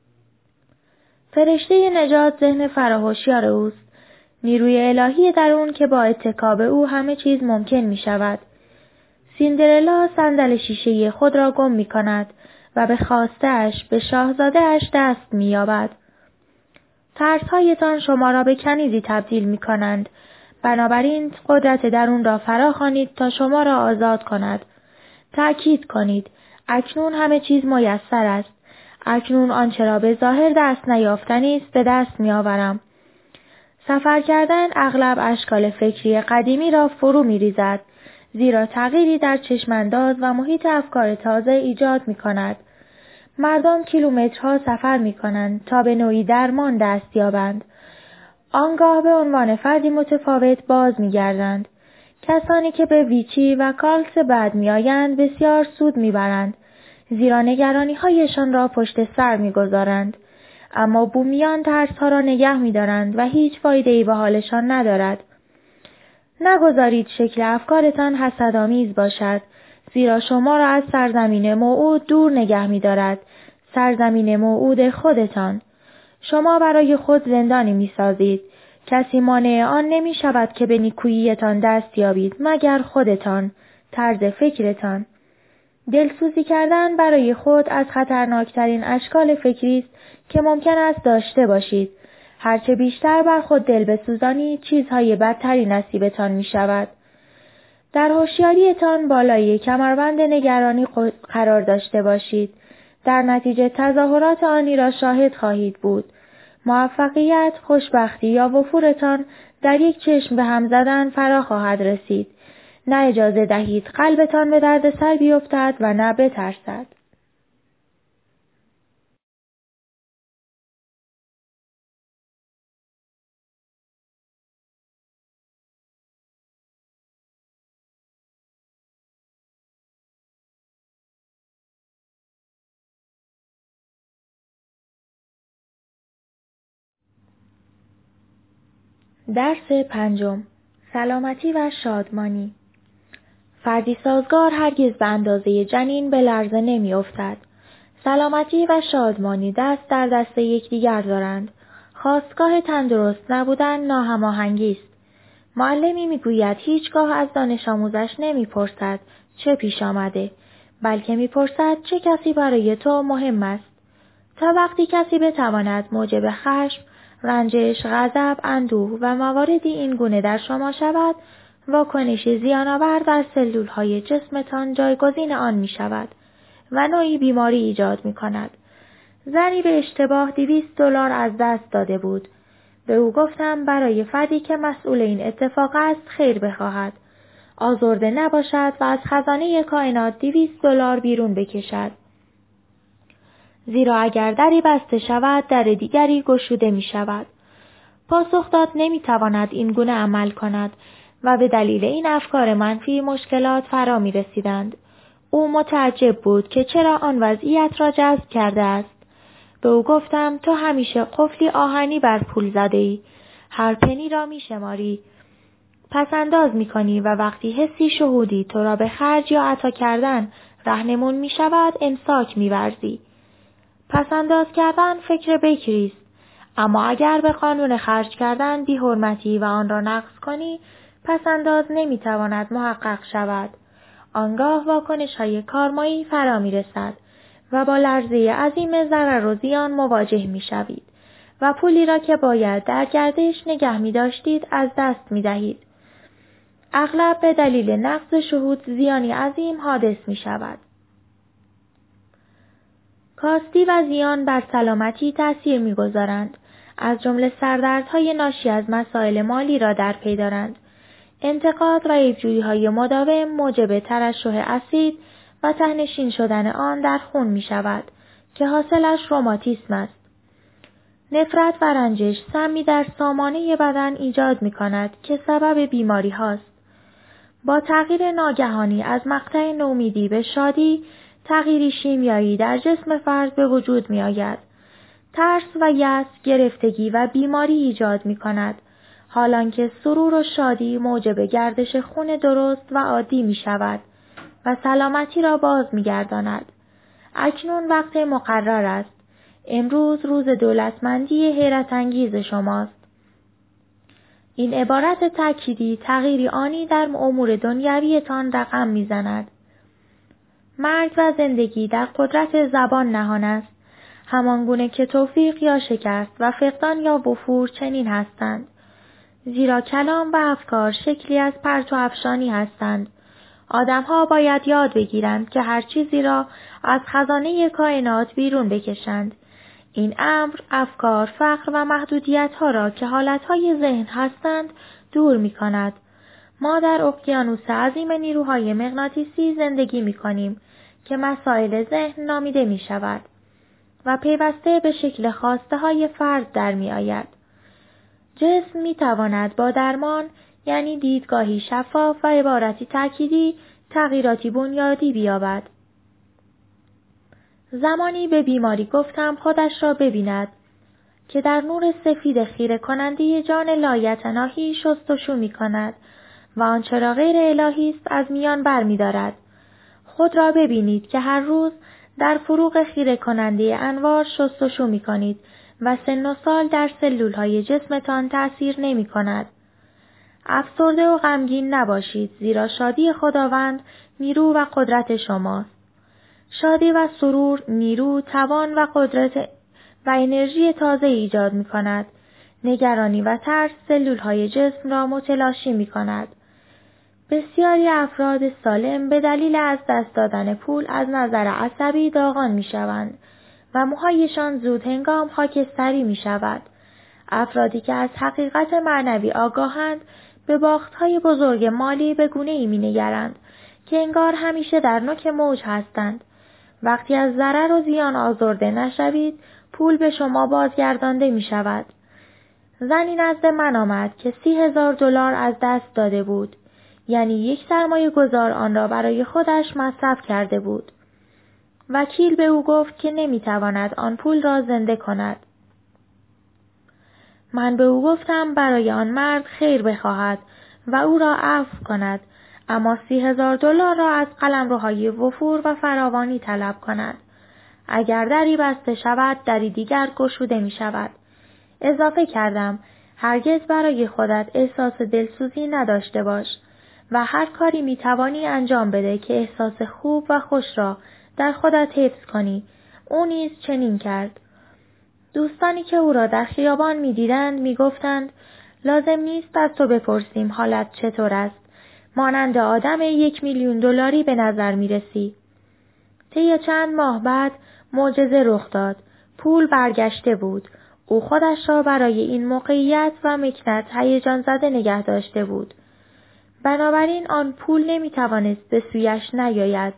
فرشته نجات ذهن فراهوشیار اوست، نیروی الهی درون که با اتکا به او همه چیز ممکن می‌شود. سیندرلا صندل شیشه‌ای خود را گم می‌کند و به خواسته‌اش به شاهزاده‌اش دست می‌یابد. ترس‌هایتان شما را به کنیزی تبدیل می‌کنند. بنابراین قدرت درون را فراخوانید تا شما را آزاد کند. تأکید کنید. اکنون همه چیز میسر است. اکنون آنچه را به ظاهر دست نیافتنی است به دست می‌آورم. سفر کردن اغلب اشکال فکری قدیمی را فرو می‌ریزد، زیرا تغییری در چشمانداز و محیط افکار تازه ایجاد می‌کند. مردم کیلومترها سفر می‌کنند تا به نوعی درمان دست یابند. آنگاه به عنوان فردی متفاوت باز می‌گردند. کسانی که به ویچی و کالس بعد می‌آیند بسیار سود می‌برند، زیرا نگرانی‌هایشان را پشت سر می‌گذارند. اما بومیان ترس‌ها را نگه می‌دارند و هیچ فایده‌ای به حالشان ندارد. نگذارید شکل افکارتان حسدآمیز باشد، زیرا شما را از سرزمین موعود دور نگه می دارد، سرزمین موعود خودتان. شما برای خود زندانی می سازید. کسی مانع آن نمی شود که به نیکوییتان دست یابید مگر خودتان، طرز فکرتان. دلسوزی کردن برای خود از خطرناکترین اشکال فکری است که ممکن است داشته باشید. هرچه بیشتر بر خود دل بسوزانید، چیزهای بدتری نصیبتان می شود. در هوشیاریتان بالای کمربند نگرانی قرار داشته باشید. در نتیجه تظاهرات آنی را شاهد خواهید بود. موفقیت، خوشبختی یا وفورتان در یک چشم به هم زدن فرا خواهد رسید. نه اجازه دهید قلبتان به درد سر بیفتد و نه بترسد. درس پنجم، سلامتی و شادمانی. فردی سازگار هرگز به اندازه جنین به لرزه نمی افتد. سلامتی و شادمانی دست در دست یکدیگر دارند. خاستگاه تندرست نبودن ناهماهنگی است. معلمی می گوید هیچگاه از دانش آموزش نمی پرسد چه پیش آمده، بلکه می پرسد چه کسی برای تو مهم است. تا وقتی کسی بتواند موجب خشم، رنجش، غضب، اندوه و مواردی این گونه در شما شود، واکنشی زیان‌آور در سلول‌های جسمتان جایگزین آن می شود و نوعی بیماری ایجاد می کند. زنی به اشتباه دویست دلار از دست داده بود. به او گفتم برای فردی که مسئول این اتفاق است خیر بخواهد. آزرده نباشد و از خزانه کائنات دویست دلار بیرون بکشد. زیرا اگر دری بسته شود، در دیگری گشوده می شود. پاسخ داد نمی تواند این گونه عمل کند و به دلیل این افکار منفی مشکلات فرا می رسیدند. او متعجب بود که چرا آن وضعیت را جذب کرده است. به او گفتم تو همیشه قفلی آهنی بر پول زده ای. هر پنی را می شماری. پس انداز می کنی و وقتی حسی شهودی تو را به خرج یا عطا کردن رهنمون می شود امساک می ورزی. پس انداز کردن فکر بکری است. اما اگر به قانون خرج کردن بی حرمتی و آن را نقض کنی، پس انداز نمی تواند محقق شود. آنگاه واکنش های کارمایی فرا می رسد و با لرزه عظیم ضرر و زیان مواجه می شوید و پولی را که باید در گردش نگه می داشتید از دست می دهید. اغلب به دلیل نقض شهود زیانی عظیم حادث می شود. کاستی و زیان بر سلامتی تأثیر می‌گذارند. از جمله سردردهای ناشی از مسائل مالی را در پی دارند. انتقاد و ایجویی‌های مداوم موجب ترشح اسید و ته‌نشین شدن آن در خون می‌شود که حاصلش روماتیسم است. نفرت و رنجش سمی در سامانه بدن ایجاد می‌کند که سبب بیماری هاست. با تغییر ناگهانی از مقطع نومیدی به شادی، تغییری شیمیایی در جسم فرد به وجود می آید. ترس و یأس گرفتگی و بیماری ایجاد می کند، حالان که سرور و شادی موجب گردش خون درست و عادی می شود و سلامتی را باز می گرداند. اکنون وقت مقرر است. امروز روز دولتمندی حیرت انگیز شماست. این عبارت تأکیدی تغییری آنی در امور دنیویتان رقم می زند. مرگ و زندگی در قدرت زبان نهان است، همانگونه که توفیق یا شکست و فقدان یا وفور چنین هستند. زیرا کلام و افکار شکلی از پرتو افشانی هستند. آدمها باید یاد بگیرند که هر چیزی را از خزانه کائنات بیرون بکشند. این امر افکار، فقر و محدودیت‌ها را که حالتهای ذهن هستند دور می کند. ما در اقیانوس عظیم نیروهای مغناطیسی زندگی می کنیم که مسائل ذهن نامیده می شود و پیوسته به شکل خواسته های فرد در می آید. جسم می تواند با درمان، یعنی دیدگاهی شفاف و عبارتی تأکیدی، تغییراتی بنیادی بیابد. زمانی به بیماری گفتم خودش را ببیند که در نور سفید خیره کننده جان لایتناهی شستشو می کند و آنچه را غیر الهی است از میان برمی‌دارد. خود را ببینید که هر روز در فروغ خیره کننده انوار شستشو می‌کنید و سن و سال در سلولهای جسمتان تأثیر نمی‌کند. افسرده و غمگین نباشید، زیرا شادی خداوند نیرو و قدرت شماست. شادی و سرور نیرو، توان و قدرت و انرژی تازه ایجاد می‌کند. نگرانی و ترس سلولهای جسم را متلاشی می‌کند. بسیاری افراد سالم به دلیل از دست دادن پول از نظر عصبی داغان می‌شوند و موهایشان زود هنگام خاکستری می‌شود. افرادی که از حقیقت معنوی آگاهند به باخت‌های بزرگ مالی به گونه‌ای می‌نگرند که انگار همیشه در نوک موج هستند. وقتی از ضرر و زیان آزرده نشوید، پول به شما بازگردانده می‌شود. زنی نزد من آمد که سی هزار دلار از دست داده بود. یعنی یک سرمایه گذار آن را برای خودش مصرف کرده بود. وکیل به او گفت که نمی‌تواند آن پول را زنده کند. من به او گفتم برای آن مرد خیر بخواهد و او را عفو کند، اما سی هزار دلار را از قلمروهای وفور و فراوانی طلب کند. اگر دری بسته شود، دری دیگر گشوده می شود. اضافه کردم، هرگز برای خودت احساس دلسوزی نداشته باش و هر کاری می توانی انجام بده که احساس خوب و خوش را در خودت حفظ کنی. او نیز چنین کرد. دوستانی که او را در خیابان می دیدند می گفتند لازم نیست از تو بپرسیم حالت چطور است. مانند آدم یک میلیون دلاری به نظر می رسی. طی چند ماه بعد معجزه رخ داد. پول برگشته بود. او خودش را برای این موقعیت و مکنت هیجان زده نگه داشته بود. بنابراین آن پول نمی توانست به سویش نیاید.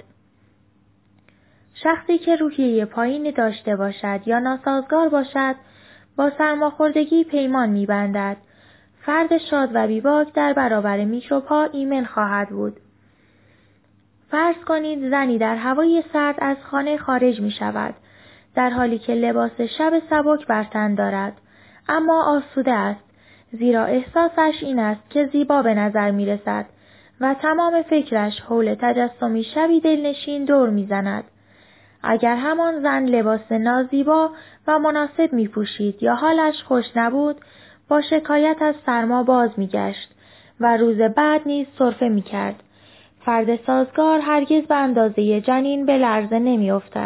شخصی که روحیه پایینی داشته باشد یا ناسازگار باشد، با سرماخوردگی پیمان می بندد. فرد شاد و بیباک در برابر میکروب‌ها ایمن خواهد بود. فرض کنید زنی در هوای سرد از خانه خارج می شود، در حالی که لباس شب سبک بر تن دارد، اما آسوده است، زیرا احساسش این است که زیبا به نظر می رسد و تمام فکرش حول تجسمی شبی دلنشین دور می زند. اگر همان زن لباس نازیبا و مناسب می پوشید یا حالش خوش نبود، با شکایت از سرما باز می گشت و روز بعد نیز سرفه می کرد. فرد سازگار هرگز به اندازه جنین به لرزه نمی افتد.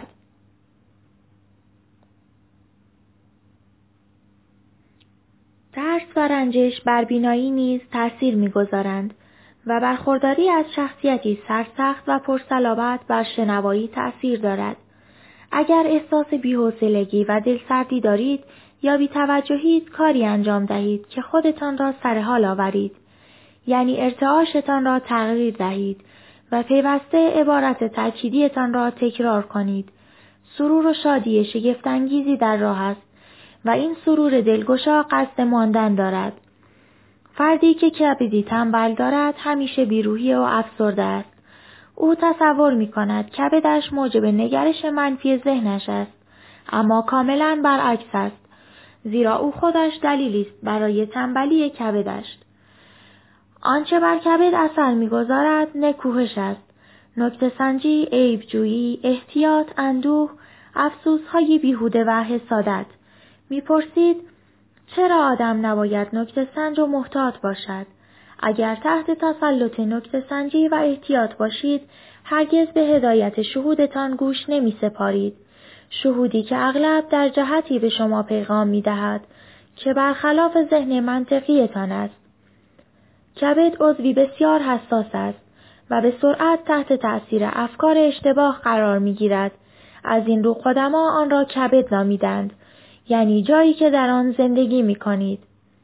ترس و رنجش بر بینایی نیز تأثیر می گذارند و برخورداری از شخصیتی سرسخت و پرصلابت بر شنوایی تأثیر دارد. اگر احساس بی‌حوصلگی و دلسردی دارید یا بی‌توجهید، کاری انجام دهید که خودتان را سر حال آورید. یعنی ارتعاشتان را تغییر دهید و پیوسته عبارت تأکیدیتان را تکرار کنید. سرور و شادی شگفت‌انگیزی در راه است و این سرور دلگشا قصد ماندن دارد. فردی که کبدی تنبل دارد همیشه بیروحی و افسرده است. او تصور می کند کبدش موجب نگرش منفی ذهنش است، اما کاملا برعکس است، زیرا او خودش دلیلی است برای تنبلی کبدش. آنچه بر کبد اثر می‌گذارد نکوهش است. نکته سنجی، عیب جویی، احتیاط، اندوه، افسوس‌های بیهوده و حسادت. می‌پرسید چرا آدم نباید نکته سنج و محتاط باشد؟ اگر تحت تسلط نکته سنجی و احتیاط باشید، هرگز به هدایت شهودتان گوش نمی‌سپارید. شهودی که اغلب در جهتی به شما پیغام می‌دهد که برخلاف ذهن منطقیتان است. کبد عضوی بسیار حساس است و به سرعت تحت تأثیر افکار اشتباه قرار می‌گیرد. از این رو قدما آن را کبد نامیدند، یعنی جایی که در آن زندگی می‌کنید.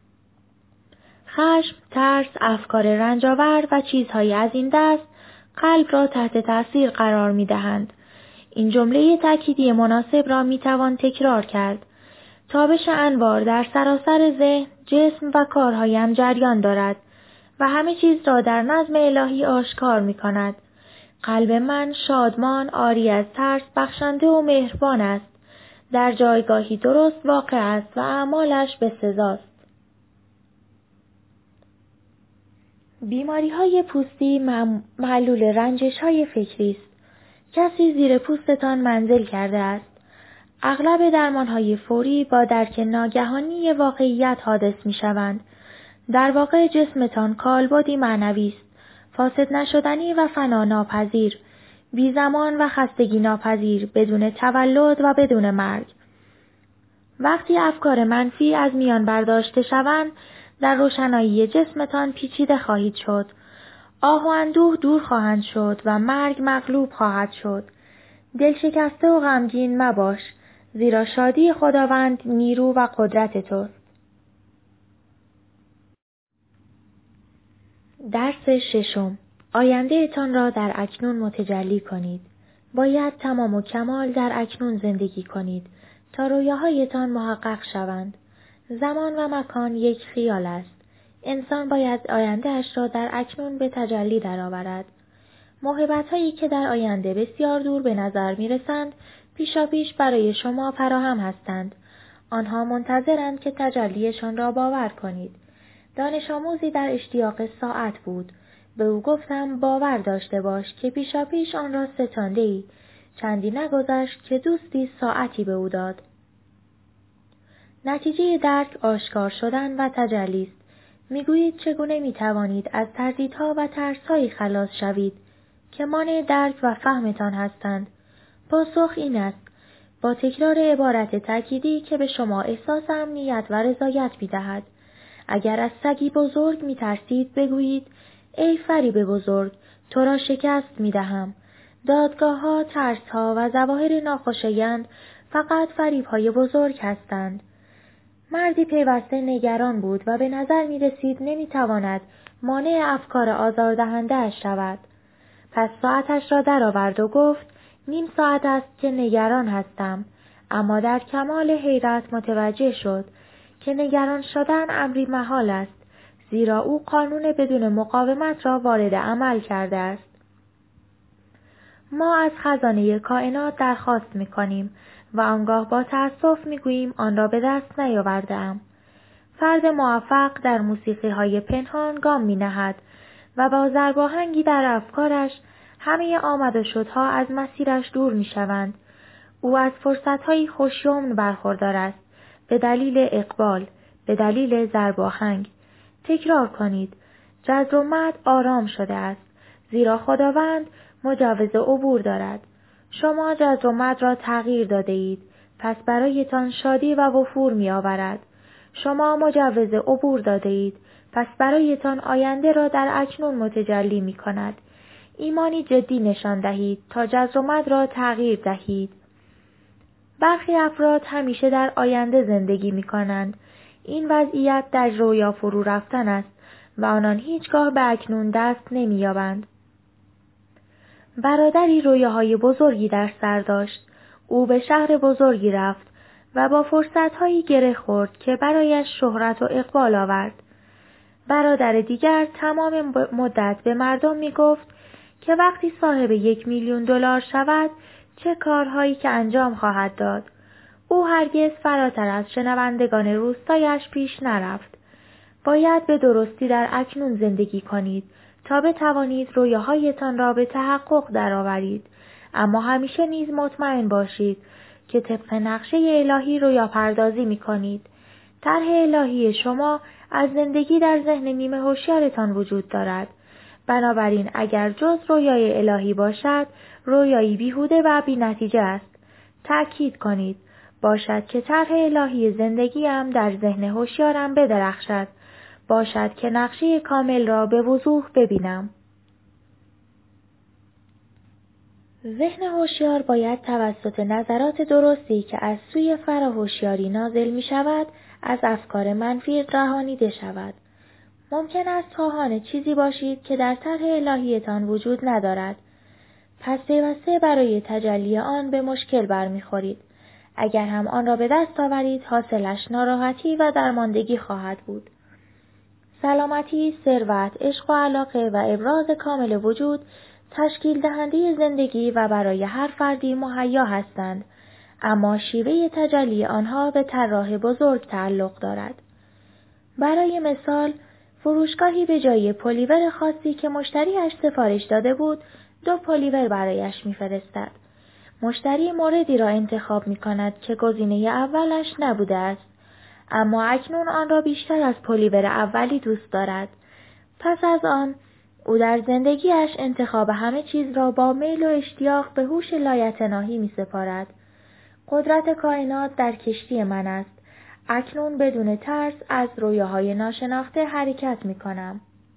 خشم، ترس، افکار رنجاور و چیزهای از این دست قلب را تحت تأثیر قرار می‌دهند. این جمله تأکیدی مناسب را می‌توان تکرار کرد. تابش انوار در سراسر ذهن، جسم و کارهایم جریان دارد و همه چیز را در نظم الهی آشکار می‌کند. قلب من شادمان، عاری از ترس، بخشنده و مهربان است. در جایگاهی درست واقع است و اعمالش به سزاست. بیماری‌های پوستی معلول رنجش‌های فکری است. کسی زیر پوستتان منزل کرده است. اغلب درمان‌های فوری با درک ناگهانی واقعیت حادث می‌شوند. در واقع جسمتان کالبدی معنوی است، فاسد نشدنی و فنا ناپذیر، بی زمان و خستگی ناپذیر، بدون تولد و بدون مرگ. وقتی افکار منفی از میان برداشته شوند، در روشنایی جسمتان پیچیده خواهید شد. آه و اندوه دور خواهند شد و مرگ مغلوب خواهد شد. دل شکسته و غمگین مباش، زیرا شادی خداوند نیرو و قدرت توست. درس ششم. آینده تان را در اکنون متجلی کنید. باید تمام و کمال در اکنون زندگی کنید تا رویاهایتان محقق شوند. زمان و مکان یک خیال است. انسان باید آینده‌اش را در اکنون به تجلی درآورد. موهبت‌هایی که در آینده بسیار دور به نظر می‌رسند، پیشاپیش برای شما فراهم هستند. آنها منتظرند که تجلیشان را باور کنید. دانش آموزی در اشتیاق ساعت بود. به او گفتم باور داشته باش که پیشاپیش آن را ستانده‌ای. چندی نگذشت که دوستی ساعتی به او داد. نتیجه درک آشکار شدن و تجلی است. میگویید چگونه میتوانید از تردیدها و ترس‌هایی خلاص شوید که مانع درک و فهمتان هستند. پاسخ این است: با تکرار عبارت تأکیدی که به شما احساس امنیت و رضایت می‌دهد. اگر از سگی بزرگ می‌ترسید بگویید: ای فریب بزرگ، تو را شکست می‌دهم. دادگاه‌ها، ترس‌ها و ظواهر ناخوشایند فقط فریب‌های بزرگ هستند. مردی پیوسته نگران بود و به نظر می‌رسید نمی‌تواند مانع افکار آزاردهنده‌اش شود. پس ساعتش را درآورد و گفت: نیم ساعت است که نگران هستم. اما در کمال حیرت متوجه شد که نگران شدن امری محال است، زیرا او قانون بدون مقاومت را وارد عمل کرده است. ما از خزانه کائنات درخواست می‌کنیم و آنگاه با تأسف می‌گوییم آن را به دست نیاورده‌ام. فرد موفق در موسیقی‌های پنهان گام می‌نهد و با ضرباهنگی در افکارش همه آمد و شدها از مسیرش دور می‌شوند. او از فرصت‌های خوش‌یمن برخوردار است، به دلیل اقبال، به دلیل ضرباهنگ. تکرار کنید: جزر و مد آرام شده است، زیرا خداوند مجوز عبور دارد. شما جزر و مد را تغییر داده اید، پس برایتان شادی و وفور می آورد. شما مجوز عبور داده اید، پس برایتان آینده را در اکنون متجلی می کند. ایمانی جدی نشان دهید تا جزر و مد را تغییر دهید. برخی افراد همیشه در آینده زندگی می کنند. این وضعیت در رویا فرو رفتن است و آنان هیچگاه به اکنون دست نمی یابند. برادری رویاهای بزرگی در سر داشت. او به شهر بزرگی رفت و با فرصت‌هایی گره خورد که برایش شهرت و اقبال آورد. برادر دیگر تمام مدت به مردم می گفت که وقتی صاحب یک میلیون دلار شود چه کارهایی که انجام خواهد داد. او هرگز فراتر از شنوندگان روستایش پیش نرفت. باید به درستی در اکنون زندگی کنید تا بتوانید رویاهایتان را به تحقق درآورید. اما همیشه نیز مطمئن باشید که طبق نقشه الهی رویا پردازی می کنید. طرح الهی شما از زندگی در ذهن نیمه هوشیارتان وجود دارد. بنابراین اگر جز رویای الهی باشد، رویایی بیهوده و بی نتیجه است. تأکید کنید: باشد که طرح الهی زندگیم در ذهن هوشیارم بدرخشد. باشد که نقشه کامل را به وضوح ببینم. ذهن هوشیار باید توسط نظرات درستی که از سوی فراهوشیاری نازل می شود، از افکار منفی رهانیده شود. ممکن است خواهان چیزی باشید که در طرح الهیتان وجود ندارد. پس پیوسته برای تجلی آن به مشکل برمیخورید. اگر هم آن را به دست آورید، حاصلش ناراحتی و درماندگی خواهد بود. سلامتی، ثروت، عشق و علاقه و ابراز کامل وجود تشکیل دهنده زندگی و برای هر فردی مهیا هستند، اما شیوه تجلی آنها به طراح بزرگ تعلق دارد. برای مثال، فروشگاهی به جای پلیور خاصی که مشتریش سفارش داده بود، دو پلیور برایش می‌فرستد. مشتری موردی را انتخاب می‌کند که گزینه اولش نبوده است، اما اکنون آن را بیشتر از پلیور اولی دوست دارد. پس از آن، او در زندگیش انتخاب همه چیز را با میل و اشتیاق به هوش لایتناهی می‌سپارد. قدرت کائنات در کشتی من است. اکنون بدون ترس از رویاهای ناشناخته حرکت می‌کنم.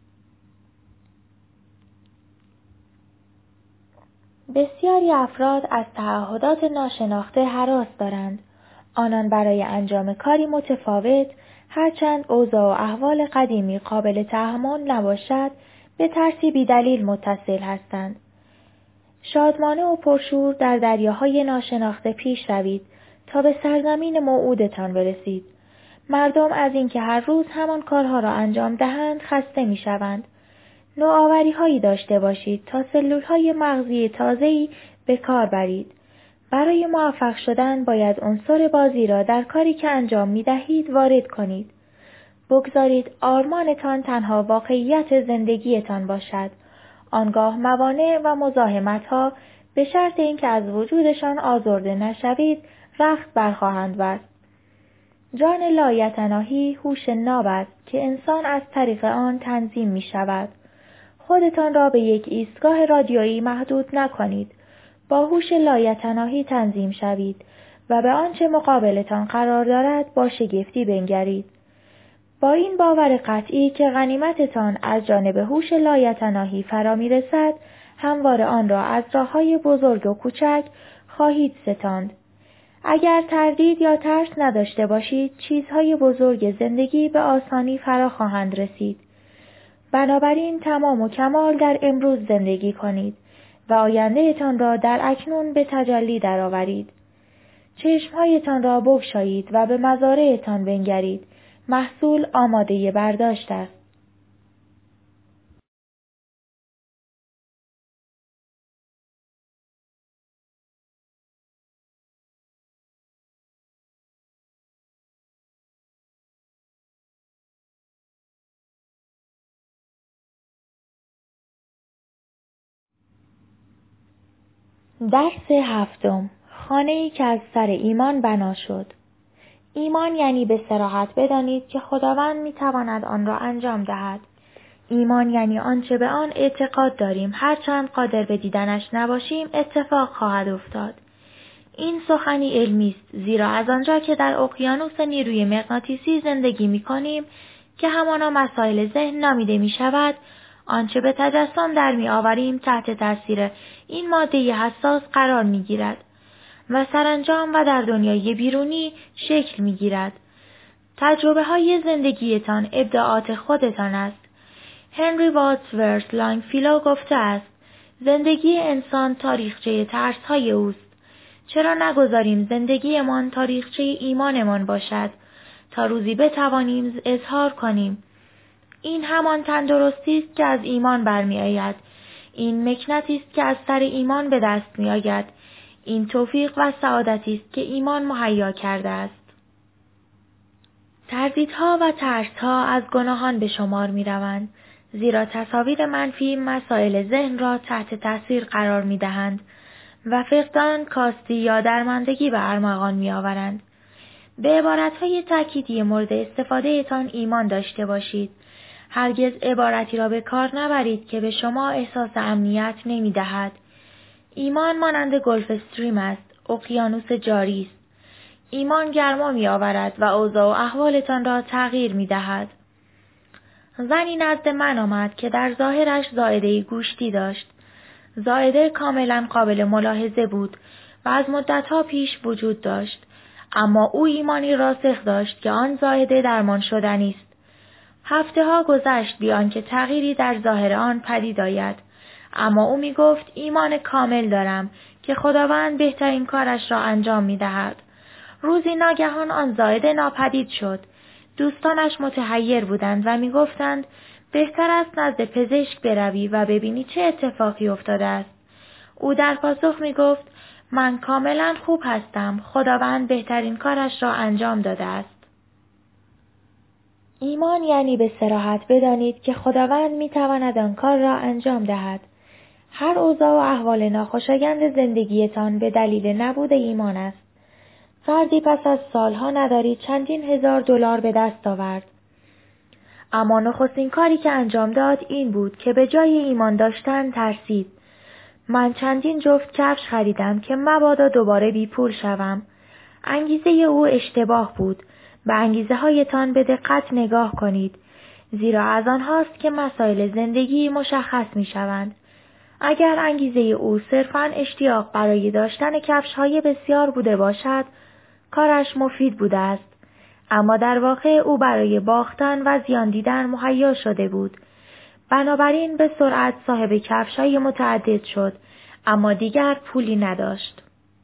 بسیاری افراد از تعهدات ناشناخته هراس دارند. آنان برای انجام کاری متفاوت، هرچند اوضاع و احوال قدیمی قابل تحمل نباشد، به ترسی بی‌دلیل متصل هستند. شادمانه و پرشور در دریاهای ناشناخته پیش روید تا به سرزمین موعودتان برسید. مردم از اینکه هر روز همان کارها را انجام دهند خسته می‌شوند. نوآوری‌هایی داشته باشید تا سلول‌های مغزی تازه‌ای به کار برید. برای موفق شدن باید عنصر بازی را در کاری که انجام می‌دهید وارد کنید. بگذارید آرمانتان تنها واقعیت زندگیتان باشد. آنگاه موانع و مزاحمت‌ها به شرط اینکه از وجودشان آزرده نشوید رخت برخواهند بست. جان لایتناهی هوش ناب است که انسان از طریق آن تنظیم می‌شود. خودتان را به یک ایستگاه رادیویی محدود نکنید. با هوش لایتناهی تنظیم شوید و به آنچه مقابلتان قرار دارد با شگفتی بنگرید. با این باور قطعی که غنیمتتان از جانب هوش لایتناهی فرا می‌رسد، همواره آن را از راه‌های بزرگ و کوچک خواهید ستاند. اگر تردید یا ترس نداشته باشید، چیزهای بزرگ زندگی به آسانی فرا خواهند رسید. بنابراین تمام و کمال در امروز زندگی کنید و آیندهتان را در اکنون به تجلی درآورید. چشمهایتان را بگشایید و به مزارعتان بنگرید. محصول آماده برداشت است. درس هفتم، خانه‌ای که از سر ایمان بنا شد. ایمان یعنی به صراحت بدانید که خداوند می‌تواند آن را انجام دهد. ایمان یعنی آنچه به آن اعتقاد داریم هرچند قادر به دیدنش نباشیم اتفاق خواهد افتاد. این سخنی علمی است، زیرا از آنجا که در اقیانوس نیروی مغناطیسی زندگی می‌کنیم که همانا مسائل ذهن نامیده می‌شود، آنچه به تجسم در می‌آوریم تحت تاثیر این ماده حساس قرار می‌گیرد و سرانجام و در دنیای بیرونی شکل می‌گیرد. تجربه های زندگیتان ابداعات خودتان است. هنری واتسورث لانگفیلو گفته است: زندگی انسان تاریخچه ترس‌های اوست. چرا نگذاریم زندگیمان تاریخچه ایمانمان باشد تا روزی بتوانیم اظهار کنیم این همان تندرستی است که از ایمان برمی‌آید. این مکنتی است که از سر ایمان به دست می‌آید. این توفیق و سعادتی است که ایمان مهیا کرده است. تردیدها و ترس‌ها از گناهان به شمار می‌روند، زیرا تصاویر منفی مسائل ذهن را تحت تاثیر قرار می‌دهند و فقدان، کاستی یا درماندگی به ارمغان می‌آورند. به عبارت‌های تأکیدی مورد استفادهتان ایمان داشته باشید. هرگز عبارتی را به کار نبرید که به شما احساس امنیت نمی‌دهد. ایمان مانند گلف استریم است، اقیانوس جاری است. ایمان گرما می‌آورد و اوضاع و احوالتان را تغییر می‌دهد. زنی نزد من آمد که در ظاهرش زائده گوشتی داشت. زائده کاملا قابل ملاحظه بود و از مدتها پیش وجود داشت، اما او ایمانی راسخ داشت که آن زائده درمان شدنی است. هفته ها گذشت بی آنکه تغییری در ظاهر آن پدید آید، اما او می گفت ایمان کامل دارم که خداوند بهترین کارش را انجام می دهد. روزی ناگهان آن زائده ناپدید شد. دوستانش متحیر بودند و می گفتند بهتر است نزد پزشک بروی و ببینی چه اتفاقی افتاده است. او در پاسخ می گفت من کاملا خوب هستم، خداوند بهترین کارش را انجام داده است. ایمان یعنی به صراحت بدانید که خداوند می‌تواند آن کار را انجام دهد. هر اوضاع و احوال ناخوشایند زندگیتان به دلیل نبود ایمان است. فردی پس از سالها نداری چندین هزار دلار به دست آورد. اما نخستین کاری که انجام داد این بود که به جای ایمان داشتن ترسید. من چندین جفت کفش خریدم که مبادا دوباره بی پول شوم. انگیزه او اشتباه بود. به انگیزه هایتان به دقت نگاه کنید. زیرا از آنهاست که مسائل زندگی مشخص می شوند. اگر انگیزه او صرفاً اشتیاق برای داشتن کفش های بسیار بوده باشد، کارش مفید بوده است. اما در واقع او برای باختن و زیان دیدن مهیا شده بود. بنابراین به سرعت صاحب کفش های متعدد شد، اما دیگر پولی نداشت.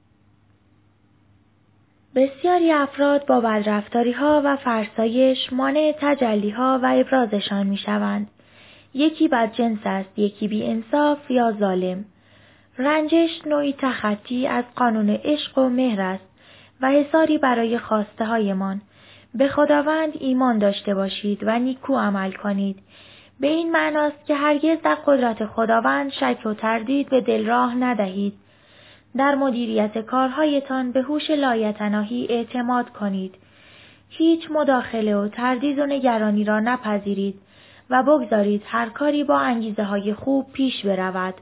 بسیاری افراد با بدرفتاری ها و فرسایش مانع تجلی ها و ابرازشان می شوند. یکی بدجنس است، یکی بی انصاف یا ظالم. رنجش نوعی تخطی از قانون عشق و مهر است و حصاری برای خواسته هایمان. به خداوند ایمان داشته باشید و نیکو عمل کنید. به این معناست که هرگز در قدرت خداوند شک و تردید به دل راه ندهید. در مدیریت کارهایتان به هوش لایتناهی اعتماد کنید. هیچ مداخله و تردید و نگرانی را نپذیرید و بگذارید هر کاری با انگیزه های خوب پیش برود.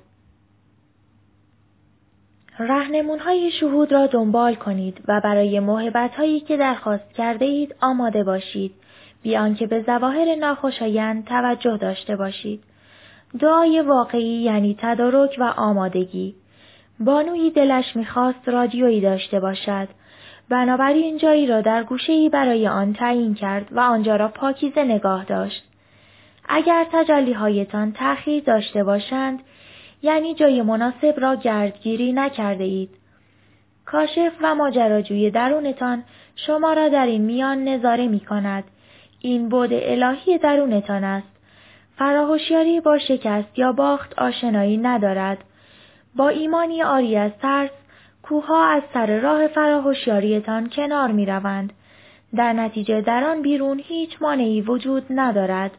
راهنمون‌های شهود را دنبال کنید و برای موهبت‌هایی که درخواست کرده اید آماده باشید، بی آنکه به ظواهر ناخوشایند توجه داشته باشید. دعای واقعی یعنی تدارک و آمادگی. بانویی دلش می‌خواست رادیویی داشته باشد. بنابراین جایی را در گوشه‌ای برای آن تعیین کرد و آنجا را پاکیزه نگاه داشت. اگر تجلی‌هایتان تأخیر داشته باشند، یعنی جای مناسب را گردگیری نکرده اید. کاشف و ماجراجوی درونتان شما را در این میان نظاره می کند. این بعد الهی درونتان است. فراهوشیاری با شکست یا باخت آشنایی ندارد. با ایمانی عاری از ترس، کوهها از سر راه فراهوشیاریتان کنار می روند. در نتیجه در آن بیرون هیچ مانعی وجود ندارد.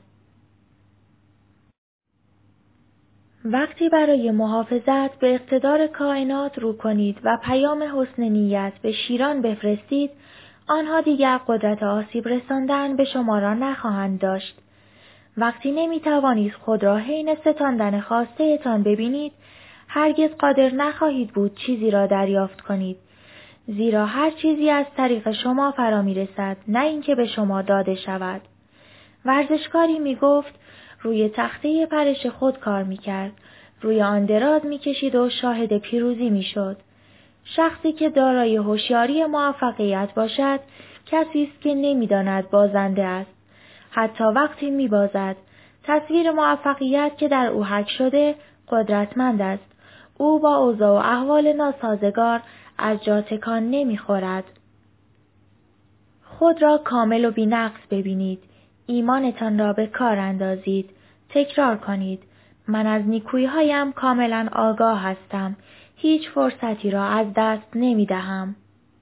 وقتی برای محافظت به اقتدار کائنات رو کنید و پیام حسن نیت به شیران بفرستید، آنها دیگر قدرت آسیب رساندن به شما را نخواهند داشت. وقتی نمی توانید خود را حین ستاندن خواسته تان ببینید، هرگز قادر نخواهید بود چیزی را دریافت کنید. زیرا هر چیزی از طریق شما فرا می رسد، نه اینکه به شما داده شود. ورزشکاری می گفت روی تخته پرش خود کار می کرد. روی آن دراز می کشید و شاهد پیروزی می شد. شخصی که دارای هوشیاری موفقیت باشد، کسی است که نمی داند بازنده است. حتی وقتی می بازد، تصویر موفقیت که در او حک شده، قدرتمند است. او با اوضاع و احوال ناسازگار از جا تکان نمی خورد. خود را کامل و بی‌نقص ببینید. ایمانتان را به کار اندازید. تکرار کنید. من از نیکویی‌هایم کاملا آگاه هستم. هیچ فرصتی را از دست نمی دهم.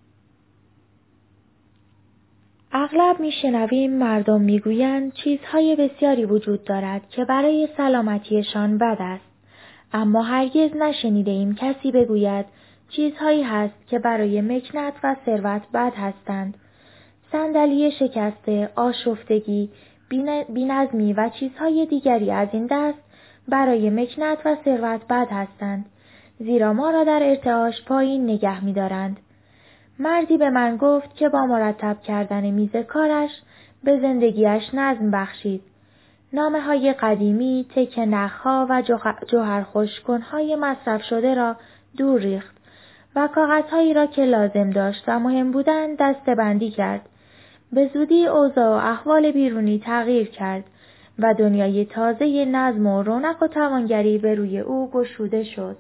اغلب می شنویم مردم می گویند چیزهای بسیاری وجود دارد که برای سلامتیشان بد است. اما هرگز نشنیده ایم کسی بگوید چیزهایی هست که برای مکنت و ثروت بد هستند. صندلی شکسته، آشفتگی، بی‌نظمی و چیزهای دیگری از این دست برای مکنت و ثروت بد هستند. زیرا ما را در ارتعاش پایین نگه می دارند. مردی به من گفت که با مرتب کردن میز کارش به زندگیش نظم بخشید. نامه های قدیمی، تکه نخها و جوهر خوشکنهای مصرف شده را دور ریخت و کاغذهایی را که لازم داشت و مهم بودند دسته بندی کرد. به زودی اوضاع و احوال بیرونی تغییر کرد و دنیای تازه نظم و رونق و توانگری به روی او گشوده شد.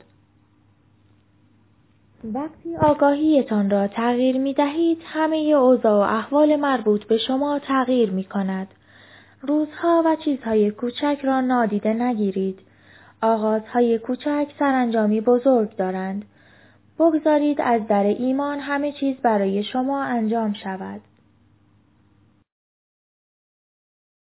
وقتی آگاهیتان را تغییر می دهید، همه اوضاع و احوال مربوط به شما تغییر می کند. روزها و چیزهای کوچک را نادیده نگیرید. آغازهای کوچک سرانجامی بزرگ دارند. بگذارید از در ایمان همه چیز برای شما انجام شود.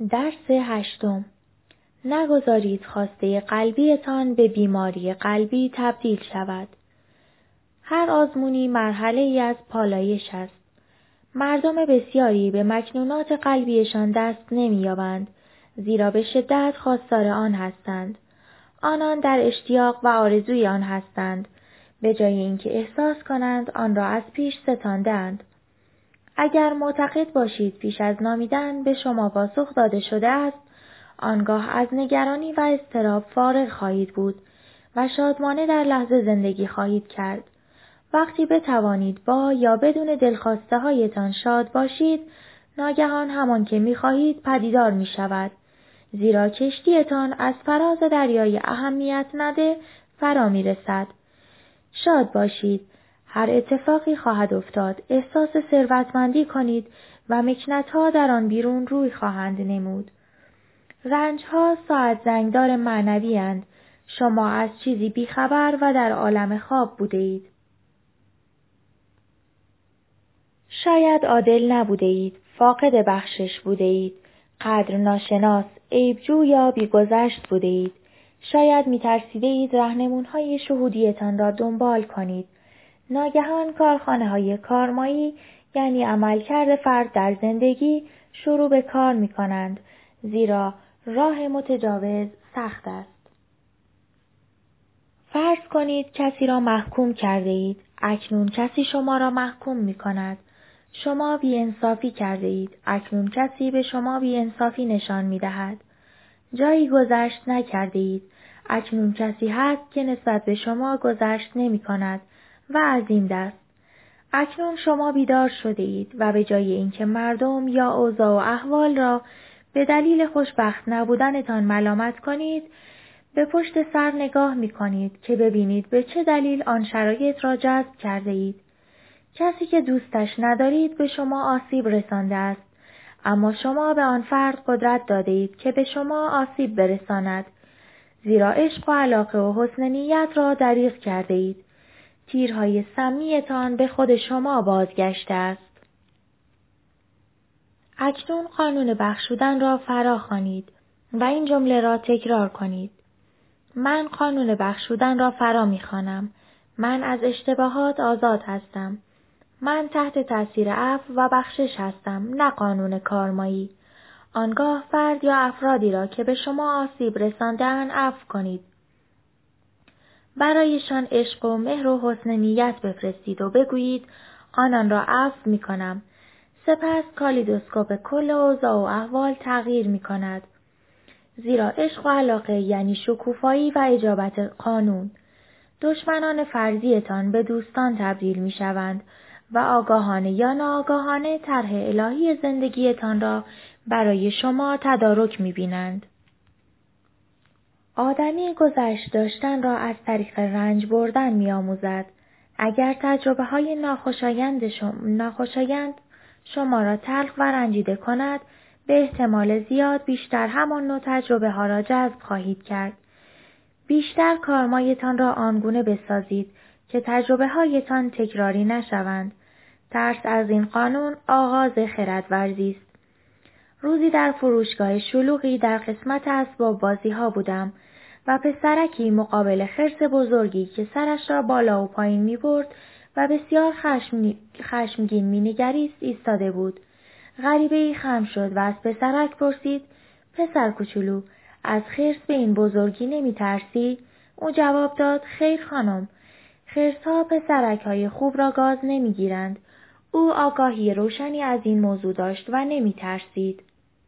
درس هشتم. نگذارید خواسته قلبیتان به بیماری قلبی تبدیل شود. هر آزمونی مرحله ای از پالایش است. مردم بسیاری به مکنونات قلبیشان دست نمی‌یابند، زیرا به شدت خواستار آن هستند. آنان در اشتیاق و آرزوی آن هستند، به جای اینکه احساس کنند آن را از پیش ستاندند. اگر معتقد باشید پیش از نامیدن به شما پاسخ داده شده است، آنگاه از نگرانی و اضطراب فارغ خواهید بود و شادمانه در لحظه زندگی خواهید کرد. وقتی بتوانید با یا بدون دلخواسته هایتان شاد باشید، ناگهان همان که می خواهید پدیدار می شود. زیرا کشتیتان از فراز دریای اهمیت نده فرا می رسد. شاد باشید. هر اتفاقی خواهد افتاد. احساس ثروتمندی کنید و مکنت‌ها در آن بیرون روی خواهند نمود. رنج‌ها ساعت زنگدار معنوی اند. شما از چیزی بیخبر و در عالم خواب بوده اید. شاید عادل نبوده اید، فاقد بخشش بوده اید، قدر ناشناس، عیبجو یا بیگذشت بوده اید. شاید می‌ترسیده اید راهنمون‌های شهودیتان را دنبال کنید. ناگهان کارخانه‌های کارمایی یعنی عملکرد فرد در زندگی شروع به کار می‌کنند، زیرا راه متجاوز سخت است. فرض کنید کسی را محکوم کرده اید. اکنون کسی شما را محکوم می‌کند. شما بی‌انصافی کرده اید. اکنون کسی به شما بی‌انصافی نشان می‌دهد. جایی گذشت نکرده اید. اکنون کسی هست که نسبت به شما گذشت نمی‌کند و از این دست. اکنون شما بیدار شده اید و به جای اینکه مردم یا اوضاع و احوال را به دلیل خوشبخت نبودنتان ملامت کنید، به پشت سر نگاه می‌کنید که ببینید به چه دلیل آن شرایط را جذب کرده اید. کسی که دوستش ندارید به شما آسیب رسانده است، اما شما به آن فرد قدرت داده اید که به شما آسیب برساند، زیرا عشق و علاقه و حسن نیت را دریغ کرده اید. تیرهای سمیتان به خود شما بازگشته است. اکنون قانون بخشودن را فرا خوانید و این جمله را تکرار کنید. من قانون بخشودن را فرا می‌خوانم. من از اشتباهات آزاد هستم. من تحت تاثیر عفو و بخشش هستم، نه قانون کارمایی. آنگاه فرد یا افرادی را که به شما آسیب رسانده‌اند عفو کنید. برایشان عشق و مهر و حسن نیت بفرستید و بگویید آنان را عفو می‌کنم. سپس کالیدوسکوپ کل اوضاع و احوال تغییر می‌کند. زیرا عشق و علاقه یعنی شکوفایی و اجابت قانون. دشمنان فرضیتان به دوستان تبدیل می‌شوند و آگاهانه یا ناآگاهانه طرح الهی زندگیتان را برای شما تدارک می‌بینند. آدمی گذشت داشتن را از طریق رنج بردن می‌آموزد. اگر تجربه های ناخوشایند شما, ناخوشایند شما را تلخ و رنجیده کند، به احتمال زیاد بیشتر همان نوع تجربه ها را جذب خواهید کرد. بیشتر کارمایتان را آنگونه بسازید که تجربه هایتان تکراری نشوند. ترس از این قانون آغاز خردورزی است. روزی در فروشگاه شلوغی در قسمت اسباب بازی ها بودم و پسرکی مقابل خرس بزرگی که سرش را بالا و پایین می برد و بسیار خشم... خشمگین می نگریست ایستاده بود. غریبه‌ای خم شد و از پسرک پرسید: پسر کوچولو، از خرس به این بزرگی نمی ترسی؟ او جواب داد: خیر خانم، خرس‌ها پسرک‌های خوب را گاز نمی گیرند. او آگاهی روشنی از این موضوع داشت و نمی ترسید.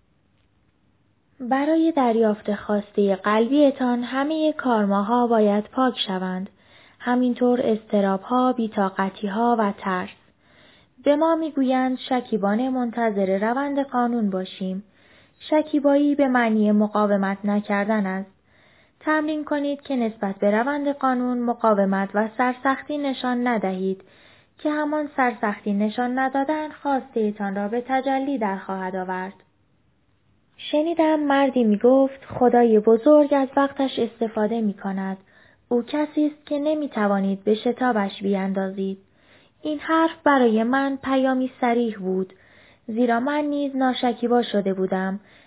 برای دریافت خواسته قلبیتان همه کارماها باید پاک شوند. همینطور اضطراب‌ها، بی‌طاقتی‌ها و ترس. به ما میگویند شکیبانه منتظر روند قانون باشیم. شکیبایی به معنی مقاومت نکردن است. تمرین کنید که نسبت به روند قانون مقاومت و سرسختی نشان ندهید که همان سرسختی نشان ندادن خواسته‌تان را به تجلی در خواهد آورد. شنیدم مردی می گفت خدای بزرگ از وقتش استفاده می کند. او کسی است که نمی توانید به شتابش بیاندازید. این حرف برای من پیامی صریح بود، زیرا من نیز ناشکیبا شده بودم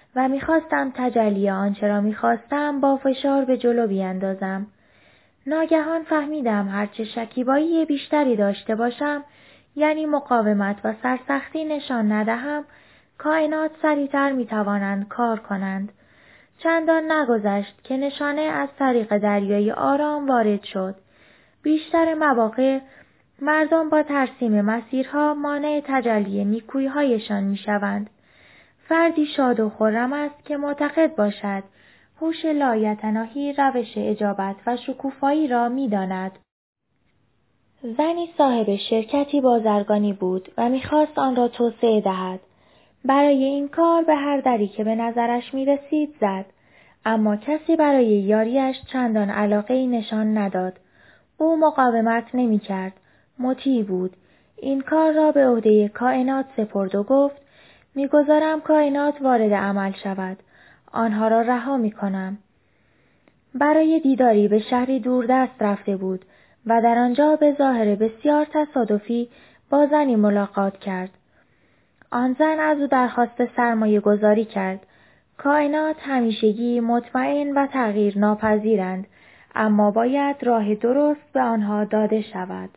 و میخواستم تجلی آنچه را میخواستم با فشار به جلو بیاندازم. ناگهان فهمیدم هرچه شکیبایی بیشتری داشته باشم، یعنی مقاومت و سرسختی نشان ندهم، کائنات سریعتر میتوانند کار کنند. چندان نگذشت که نشانه از طریق دریای آرام وارد شد. بیشتر مواقع مردم با ترسیم مسیرها مانع تجلی نیکویی‌هایشان میشوند. فردی شاد و خرم است که معتقد باشد هوش لایتناهی روش اجابت و شکوفایی را می‌داند. زنی صاحب شرکتی بازرگانی بود و می‌خواست آن را توسعه دهد. برای این کار به هر دری که به نظرش می‌رسید زد، اما کسی برای یاریش چندان علاقه‌ای نشان نداد. او مقاومت نمی‌کرد، مطیع بود. این کار را به عهده کائنات سپرد و گفت: می‌گذارم کائنات وارد عمل شود. آنها را رها می‌کنم. برای دیداری به شهری دوردست رفته بود و در آنجا به ظاهر بسیار تصادفی با زنی ملاقات کرد. آن زن از او درخواست سرمایه گذاری کرد. کائنات همیشگی مطمئن و تغییر ناپذیرند، اما باید راه درست به آنها داده شود.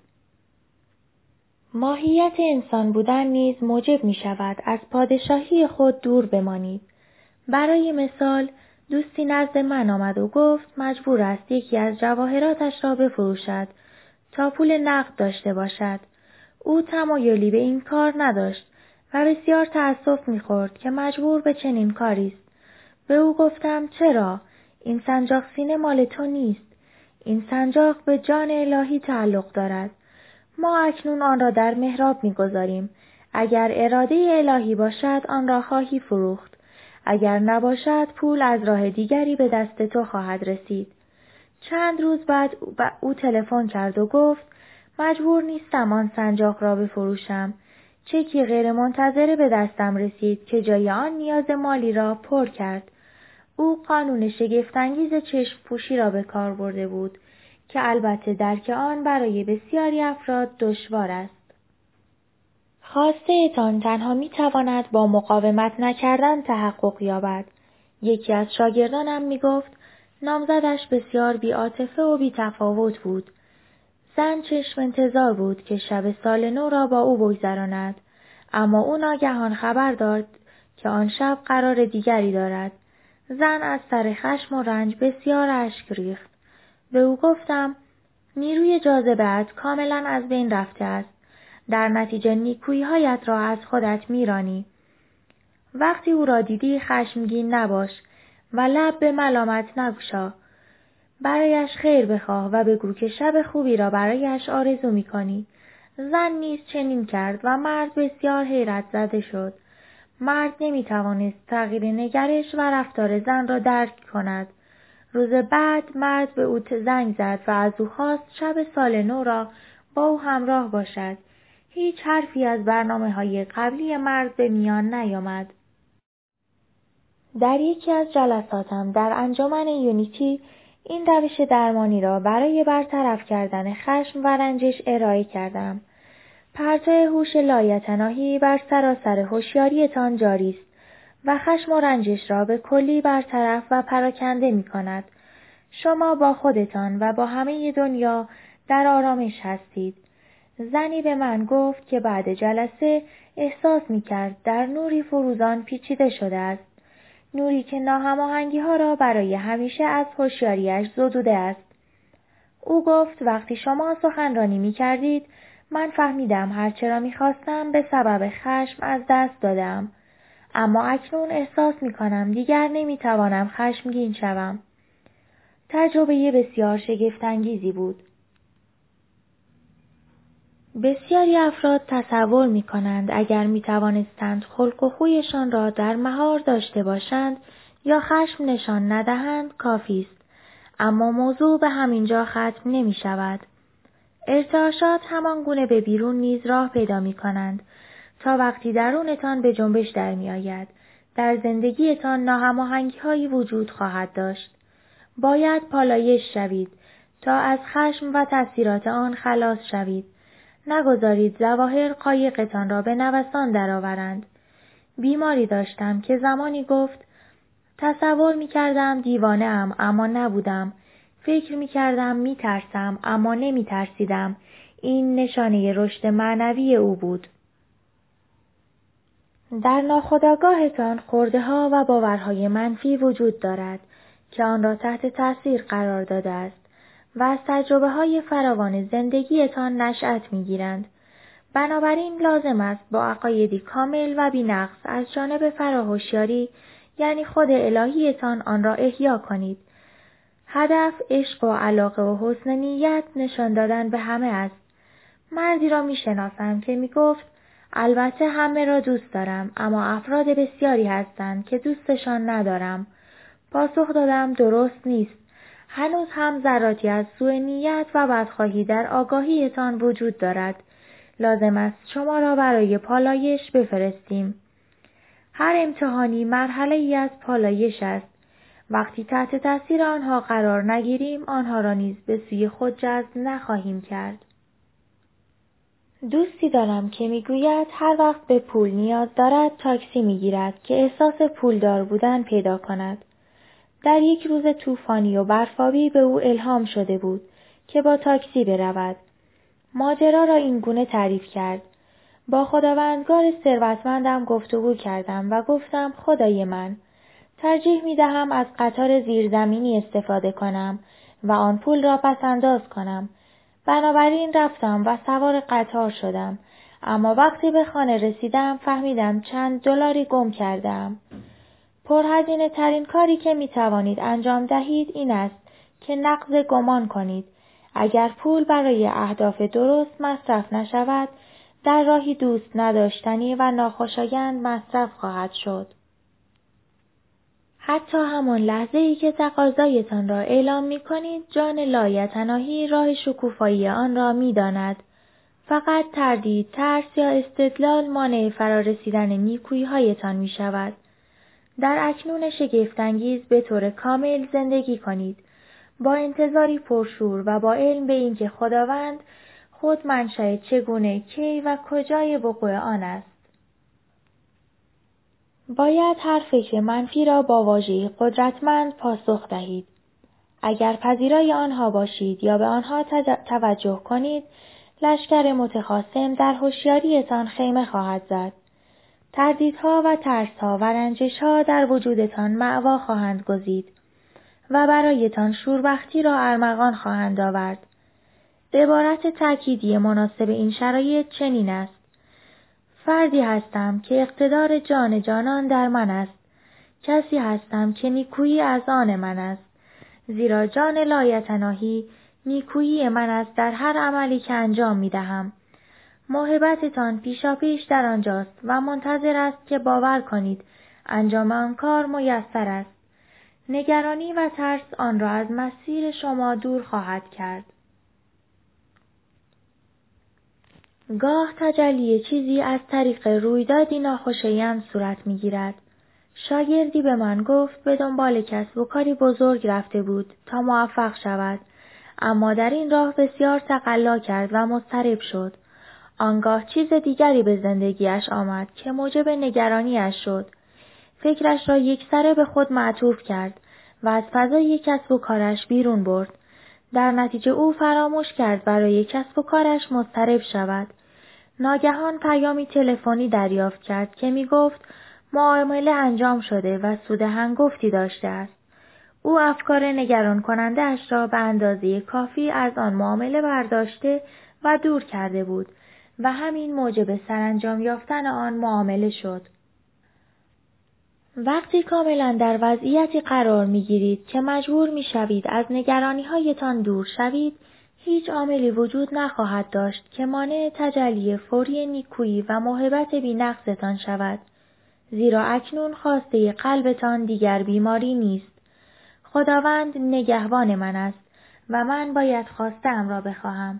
ماهیت انسان بودن نیز موجب می شود از پادشاهی خود دور بمانید. برای مثال، دوستی نزد من آمد و گفت مجبور است یکی از جواهراتش را بفروشد تا پول نقد داشته باشد. او تمایلی به این کار نداشت و بسیار تأسف می‌خورد که مجبور به چنین کاری است. به او گفتم چرا؟ این سنجاق سینه مال تو نیست. این سنجاق به جان الهی تعلق دارد. ما اکنون آن را در محراب می‌گذاریم. اگر اراده الهی باشد آن را خواهی فروخت. اگر نباشد پول از راه دیگری به دست تو خواهد رسید. چند روز بعد او تلفن کرد و گفت مجبور نیستم آن سنجاق را بفروشم. چکی غیر منتظره به دستم رسید که جای آن نیاز مالی را پر کرد. او قانون شگفت‌انگیز چشم پوشی را به کار برده بود که البته درک آن برای بسیاری افراد دشوار است. خواسته تان تنها می تواند با مقاومت نکردن تحقق یابد. یکی از شاگردانم می گفت نامزدش بسیار بی‌عاطفه و بی‌تفاوت بود. زن چشم انتظار بود که شب سال نو را با او بگذراند، اما او ناگهان خبر داد که آن شب قرار دیگری دارد. زن از سر خشم و رنج بسیار اشک ریخت. به او گفتم نیروی جاذبه‌ات کاملا از بین رفته است. در نتیجه نیکویی‌هایت را از خودت میرانی. وقتی او را دیدی خشمگین نباش و لب به ملامت نگشا. برایش خیر بخواه و بگو که شب خوبی را برایش آرزو میکنی. زن نیز چنین کرد و مرد بسیار حیرت زده شد. مرد نمیتوانست تغییر نگرش و رفتار زن را درک کند. روز بعد مرد به او زنگ زد و از او خواست شب سال نو را با او همراه باشد. هیچ حرفی از برنامه‌های قبلی مرد به میان نیامد. در یکی از جلساتم در انجمن یونیتی این روش درمانی را برای برطرف کردن خشم و رنجش ارائه کردم. پرتو هوش لایتناهی بر سراسر هوشیاریتان جاری است و خشم و رنجش را به کلی برطرف و پراکنده می کند. شما با خودتان و با همه دنیا در آرامش هستید. زنی به من گفت که بعد جلسه احساس می کرد در نوری فروزان پیچیده شده است. نوری که ناهماهنگی‌ها را برای همیشه از هوشیاریش زدوده است. او گفت وقتی شما سخنرانی می کردید من فهمیدم هرچه را می خواستم به سبب خشم از دست دادم. اما اکنون احساس می کنم دیگر نمی توانم خشمگین شوم. تجربه بسیار شگفت‌انگیزی بود. بسیاری افراد تصور می کنند اگر می توانستند خلق و خویشان را در مهار داشته باشند یا خشم نشان ندهند کافی است. اما موضوع به همینجا ختم نمی شود. ارتعاشات همان گونه به بیرون نیز راه پیدا می کنند تا وقتی درونتان به جنبش در می آید. در زندگیتان ناهماهنگی هایی وجود خواهد داشت. باید پالایش شوید تا از خشم و تأثیرات آن خلاص شوید. نگذارید ظواهر قایقتان را به نوسان درآورند. بیماری داشتم که زمانی گفت تصور می کردم دیوانه ام اما نبودم. فکر می کردم می ترسم اما نمی ترسیدم. این نشانه رشد معنوی او بود. در ناخودآگاهتان خرده‌ها و باورهای منفی وجود دارد که آن را تحت تاثیر قرار داده است و از تجربه‌های فراوان زندگیتان نشأت می‌گیرند. بنابراین لازم است با عقایدی کامل و بی‌نقص از جانب فراهوشیاری یعنی خود الهیتان آن را احیا کنید. هدف عشق و علاقه و حسن نیت نشان دادن به همه است. مردی را می‌شناسم که می‌گفت البته همه را دوست دارم اما افراد بسیاری هستند که دوستشان ندارم. پاسخ دادم درست نیست. هنوز هم ذراتی از سوء نیت و بدخواهی در آگاهیتان وجود دارد. لازم است شما را برای پالایش بفرستیم. هر امتحانی مرحله ای از پالایش است. وقتی تحت تاثیر آنها قرار نگیریم آنها را نیز به سوی خود جذب نخواهیم کرد. دوستی دارم که میگوید هر وقت به پول نیاز دارد تاکسی میگیرد که احساس پولدار بودن پیدا کند. در یک روز طوفانی و برفابی به او الهام شده بود که با تاکسی برود. ماجرا را این گونه تعریف کرد. با خداوندگار ثروتمندم گفتگو کردم و گفتم خدای من، ترجیح می دهم از قطار زیرزمینی استفاده کنم و آن پول را پس انداز کنم. بنابراین رفتم و سوار قطار شدم. اما وقتی به خانه رسیدم فهمیدم چند دلاری گم کردم. پرهزینه ترین کاری که می توانید انجام دهید این است که نقض گمان کنید. اگر پول برای اهداف درست مصرف نشود، در راهی دوست نداشتنی و ناخوشایند مصرف خواهد شد. حتی همان لحظه ای که تقاضایتان را اعلام می کنید، جان لایتناهی راه شکوفایی آن را می داند. فقط تردید، ترس یا استدلال مانع فرارسیدن نیکویی هایتان می شود. در اکنون شگفت‌انگیز به طور کامل زندگی کنید. با انتظاری پرشور و با علم به اینکه خداوند خود منشأ چگونه، کی و کجای وقوع آن است. باید هر فکر منفی را با واژه‌ای قدرتمند پاسخ دهید. اگر پذیرای آنها باشید یا به آنها توجه کنید، لشکر متخاصم در هوشیاریتان خیمه خواهد زد. تردیدها و ترسها و رنجشها در وجودتان مأوا خواهند گزید و برایتان شوربختی را ارمغان خواهند آورد. عبارت تأکیدی مناسب این شرایط چنین است: فردی هستم که اقتدار جان جانان در من است. کسی هستم که نیکویی از آن من است. زیرا جان لایتناهی نیکویی من است در هر عملی که انجام می دهم. موهبتتان پیشاپیش در آنجاست و منتظر است که باور کنید انجام آن کار میسر است. نگرانی و ترس آن را از مسیر شما دور خواهد کرد. گاه تجلی چیزی از طریق رویدادی ناخوشایند صورت می‌گیرد. شاگردی به من گفت به دنبال کسب و کاری بزرگ رفته بود تا موفق شود، اما در این راه بسیار تقلا کرد و مضطرب شد. آنگاه چیز دیگری به زندگیش آمد که موجب نگرانیش شد. فکرش را یکسره به خود معطوف کرد و از فضای کسب و کارش بیرون برد. در نتیجه او فراموش کرد برای کسب و کارش مضطرب شود. ناگهان پیامی تلفنی دریافت کرد که می گفت معامله انجام شده و سود هنگفتی داشته است. او افکار نگران کننده اش را به اندازه کافی از آن معامله برداشته و دور کرده بود و همین موجب سرانجام یافتن آن معامله شد. وقتی کاملا در وضعیتی قرار می گیرید که مجبور می شوید از نگرانی هایتان دور شوید، هیچ عاملی وجود نخواهد داشت که مانع تجلی فوری نیکویی و موهبت بی‌نقصتان شود. زیرا اکنون خواسته قلبتان دیگر بیماری نیست. خداوند نگهبان من است و من باید خواسته‌ام را بخواهم.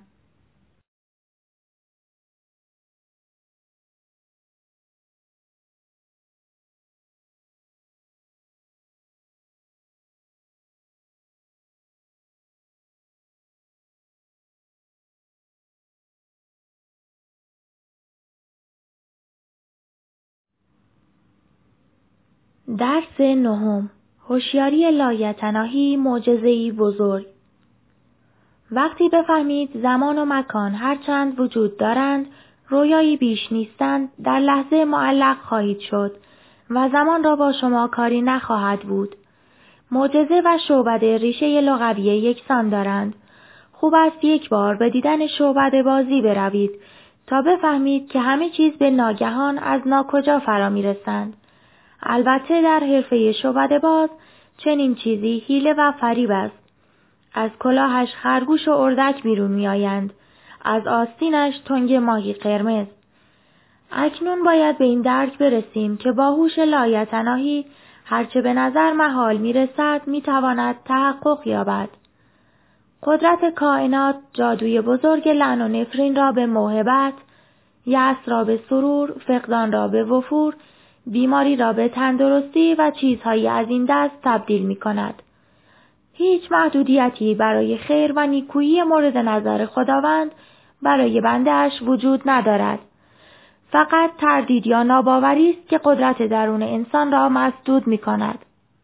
درس نهم. هوشیاری لایتناهی معجزه‌ای بزرگ. وقتی بفهمید زمان و مکان هرچند وجود دارند، رویایی بیش نیستند، در لحظه معلق خواهید شد و زمان را با شما کاری نخواهد بود. معجزه و شعبده ریشه لغوی یکسان دارند. خوب است یک بار به دیدن شعبده بازی بروید تا بفهمید که همه چیز به ناگهان از ناکجا فرا میرسند. البته در حرفه شعبده باز چنین چیزی حیله و فریب است. از کلاهش خرگوش و اردک بیرون میآیند، از آستینش تنگ ماهی قرمز. اکنون باید به این درک برسیم که با هوش لایتناهی هرچه به نظر محال میرسد میتواند تحقق یابد. قدرت کائنات جادوی بزرگ لعن و نفرین را به موهبت، یأس را به سرور، فقدان را به وفور، بیماری را به تندرستی و چیزهایی از این دست تبدیل می کند. هیچ محدودیتی برای خیر و نیکویی مورد نظر خداوند برای بنده اش وجود ندارد. فقط تردید یا ناباوری است که قدرت درون انسان را مسدود می کند.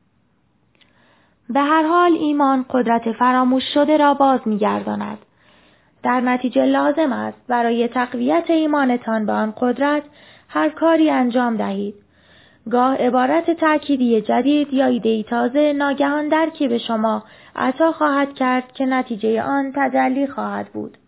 به هر حال ایمان قدرت فراموش شده را باز می گرداند. در نتیجه لازم است برای تقویت ایمانتان به آن قدرت هر کاری انجام دهید. گاه عبارت تأکیدی جدید یا ایده‌ای تازه ناگهان درکی به شما عطا خواهد کرد که نتیجه آن تجلی خواهد بود.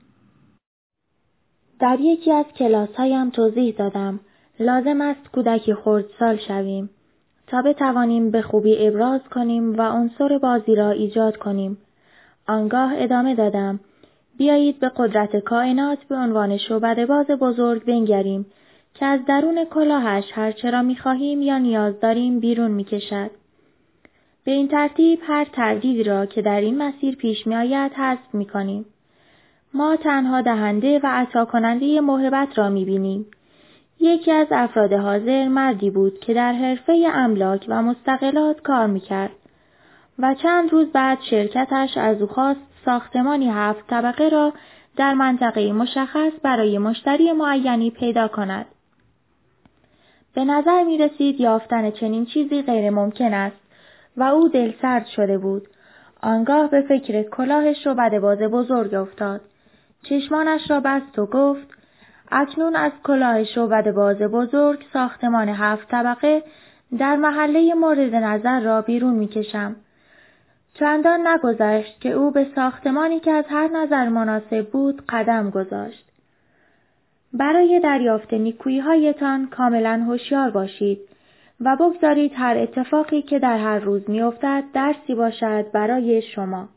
در یکی از کلاس‌هایم توضیح دادم لازم است کودکی خردسال شویم تا بتوانیم به خوبی ابراز کنیم و عنصر بازی را ایجاد کنیم. آنگاه ادامه دادم بیایید به قدرت کائنات به عنوان شعبده باز بزرگ بنگریم که از درون کلاهش هر چرا می‌خواهیم یا نیاز داریم بیرون می‌کشد. به این ترتیب هر تردیدی را که در این مسیر پیش می‌آید حذف می‌کنیم. ما تنها دهنده و عطا کننده موهبت را می‌بینیم. یکی از افراد حاضر مردی بود که در حرفه املاک و مستقلات کار می‌کرد و چند روز بعد شرکتش از او خواست ساختمانی هفت طبقه را در منطقه مشخص برای مشتری معینی پیدا کند. به نظر می رسید یافتن چنین چیزی غیر ممکن است و او دلسرد شده بود. آنگاه به فکر کلاه شعبده باز بزرگ افتاد. چشمانش را بست و گفت اکنون از کلاه شعبده باز بزرگ ساختمان هفت طبقه در محله مورد نظر را بیرون می کشم. چندان نگذشت که او به ساختمانی که از هر نظر مناسب بود قدم گذاشت. برای دریافت نیکویی‌هایتان کاملا هوشیار باشید و بگذارید هر اتفاقی که در هر روز می‌افتد درسی باشد برای شما.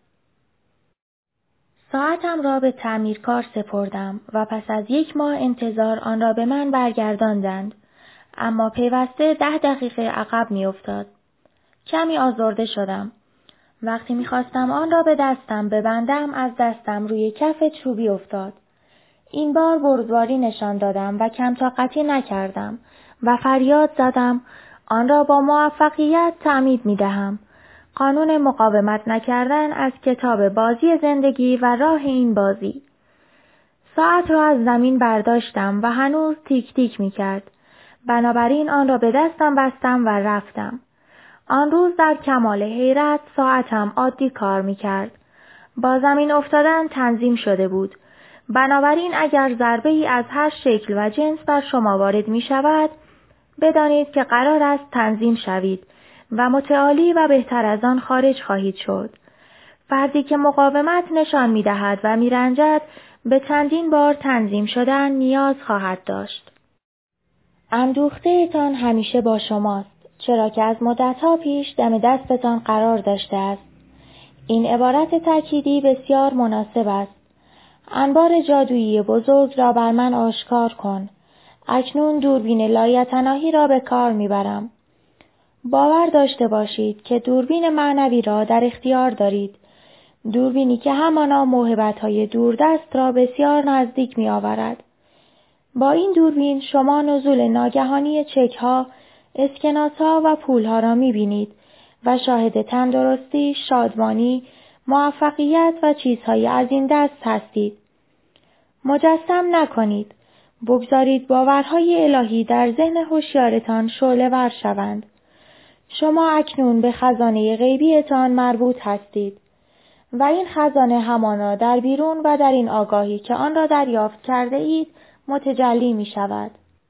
ساعتم را به تعمیرکار سپردم و پس از یک ماه انتظار آن را به من برگرداندند، اما پیوسته ده دقیقه عقب می‌افتاد. کمی آزرده شدم. وقتی می‌خواستم آن را به دستم ببندم از دستم روی کف چوبی افتاد. این بار بردباری نشان دادم و کم طاقتی نکردم و فریاد زدم آن را با موفقیت تعمید می‌دهم. قانون مقاومت نکردن از کتاب بازی زندگی و راه این بازی. ساعت را از زمین برداشتم و هنوز تیک تیک می‌کرد. بنابراین آن را به دستم بستم و رفتم. آن روز در کمال حیرت ساعتم عادی کار می‌کرد. با زمین افتادن تنظیم شده بود. بنابراین اگر ضربه‌ای از هر شکل و جنس بر شما وارد می‌شود، بدانید که قرار است تنظیم شوید و متعالی و بهتر از آن خارج خواهید شد. فردی که مقاومت نشان می‌دهد و می‌رنجد به چندین بار تنظیم شدن نیاز خواهد داشت. اندوخته‌تان همیشه با شماست، چرا که از مدت‌ها پیش دم دستتان قرار داشته است. این عبارت تأکیدی بسیار مناسب است. انبار جادویی بزرگ را بر من آشکار کن. اکنون دوربین لایتناهی را به کار میبرم. باور داشته باشید که دوربین معنوی را در اختیار دارید. دوربینی که همانا موهبت‌های دوردست را بسیار نزدیک می‌آورد. با این دوربین شما نزول ناگهانی چک‌ها، اسکناس‌ها و پول‌ها را می‌بینید و شاهد تندرستی، شادمانی، موفقیت و چیزهای از این دست هستید. مجسم نکنید. بگذارید باورهای الهی در ذهن هوشیارتان شعله‌ور شوند. شما اکنون به خزانه غیبیتان مربوط هستید و این خزانه همانا در بیرون و در این آگاهی که آن را دریافت کرده اید متجلی می شود.